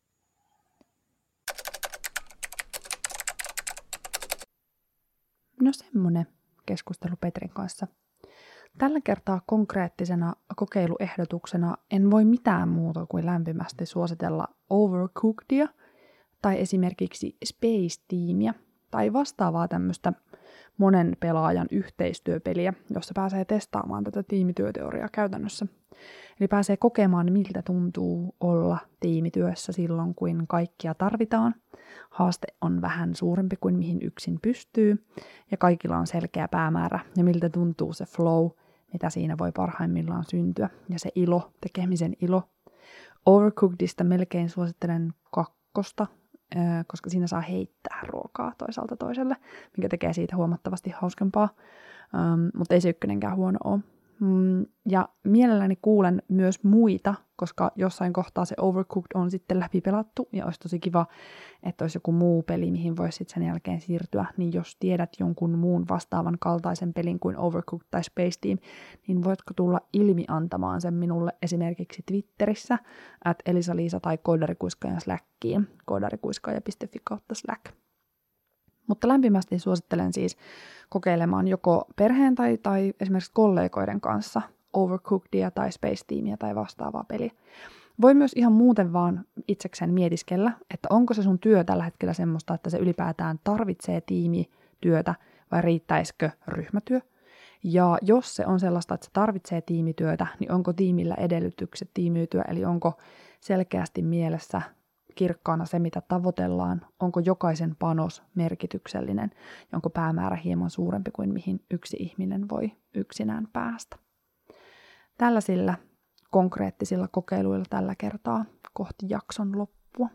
No semmonen keskustelu Petrin kanssa. Tällä kertaa konkreettisena kokeiluehdotuksena en voi mitään muuta kuin lämpimästi suositella Overcookedia tai esimerkiksi Space Teamia tai vastaavaa tämmöistä monen pelaajan yhteistyöpeliä, jossa pääsee testaamaan tätä tiimityöteoriaa käytännössä. Eli pääsee kokemaan, miltä tuntuu olla tiimityössä silloin, kun kaikkia tarvitaan. Haaste on vähän suurempi kuin mihin yksin pystyy, ja kaikilla on selkeä päämäärä, ja miltä tuntuu se flow, mitä siinä voi parhaimmillaan syntyä, ja se ilo, tekemisen ilo. Overcookedista melkein suosittelen kakkosta, koska siinä saa heittää ruokaa toisaalta toiselle, mikä tekee siitä huomattavasti hauskempaa, um, mutta ei se ykkönenkään huono ole. Mm, ja mielelläni kuulen myös muita, koska jossain kohtaa se Overcooked on sitten läpipelattu, ja olisi tosi kiva, että olisi joku muu peli, mihin voisi sitten sen jälkeen siirtyä, niin jos tiedät jonkun muun vastaavan kaltaisen pelin kuin Overcooked tai Space Team, niin voitko tulla ilmi antamaan sen minulle esimerkiksi Twitterissä, at Elisa-Liisa tai Koodarikuiskaajan Slackiin, koodarikuiskaaja piste fi kautta Slack. Mutta lämpimästi suosittelen siis kokeilemaan joko perheen tai, tai esimerkiksi kollegoiden kanssa Overcookedia tai Space Teamia tai vastaavaa peliä. Voi myös ihan muuten vaan itsekseen mietiskellä, että onko se sun työ tällä hetkellä semmoista, että se ylipäätään tarvitsee tiimityötä vai riittäisikö ryhmätyö. Ja jos se on sellaista, että se tarvitsee tiimityötä, niin onko tiimillä edellytykset tiimiytyä, eli onko selkeästi mielessä kirkkaana se, mitä tavoitellaan, onko jokaisen panos merkityksellinen ja onko päämäärä hieman suurempi kuin mihin yksi ihminen voi yksinään päästä. Tällaisilla konkreettisilla kokeiluilla tällä kertaa kohti jakson loppua.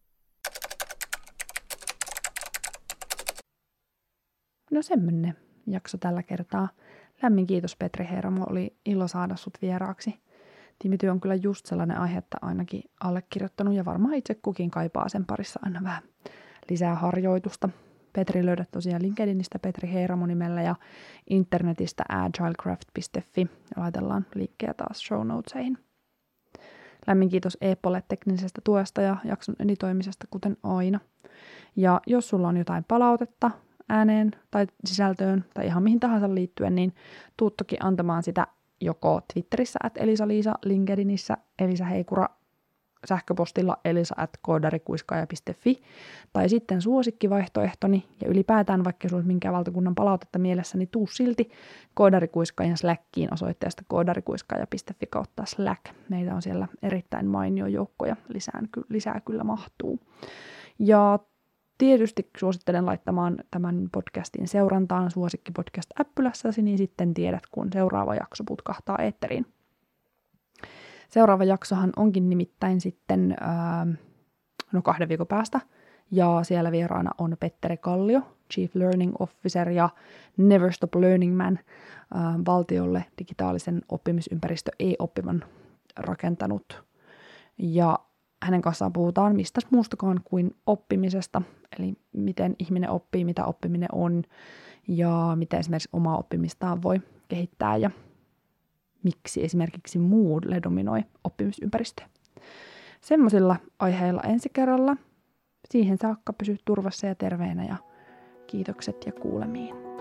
No semmoinen jakso tällä kertaa. Lämmin kiitos Petri Heeramo, oli ilo saada sut vieraaksi. Tiimityö on kyllä just sellainen aihe, että ainakin allekirjoittanut ja varmaan itse kukin kaipaa sen parissa aina vähän lisää harjoitusta. Petri löydät tosiaan LinkedInistä Petri Heeramo nimellä ja internetistä agilecraft piste fi. Laitellaan linkkiä taas show notesihin. Lämmin kiitos Eepolle teknisestä tuesta ja jakson editoimisesta kuten aina. Ja jos sulla on jotain palautetta ääneen tai sisältöön tai ihan mihin tahansa liittyen, niin tuut toki antamaan sitä joko Twitterissä at Elisa-Liisa, LinkedInissä Elisa Heikura, sähköpostilla elisa at koodarikuiskaaja piste fi tai sitten suosikkivaihtoehtoni ja ylipäätään vaikka sulla olisi minkään valtakunnan palautetta mielessä, niin tuu silti Koodarikuiskaajan Slackiin osoitteesta koodarikuiskaaja piste fi kautta Slack. Meitä on siellä erittäin mainio joukko ja lisää, lisää kyllä mahtuu. Ja tietysti suosittelen laittamaan tämän podcastin seurantaan suosikkipodcast-äppylässäsi, niin sitten tiedät, kun seuraava jakso putkahtaa eetteriin. Seuraava jaksohan onkin nimittäin sitten ää, no kahden viikon päästä, ja siellä vieraana on Petteri Kallio, Chief Learning Officer ja Never Stop Learning Man, ää, valtiolle digitaalisen oppimisympäristö e-oppivan rakentanut. Ja hänen kanssaan puhutaan mistä muustakaan kuin oppimisesta, eli miten ihminen oppii, mitä oppiminen on, ja miten esimerkiksi omaa oppimistaan voi kehittää, ja miksi esimerkiksi Moodle dominoi oppimisympäristöä. Semmoisilla aiheilla ensi kerralla. Siihen saakka pysy turvassa ja terveenä, ja kiitokset ja kuulemiin.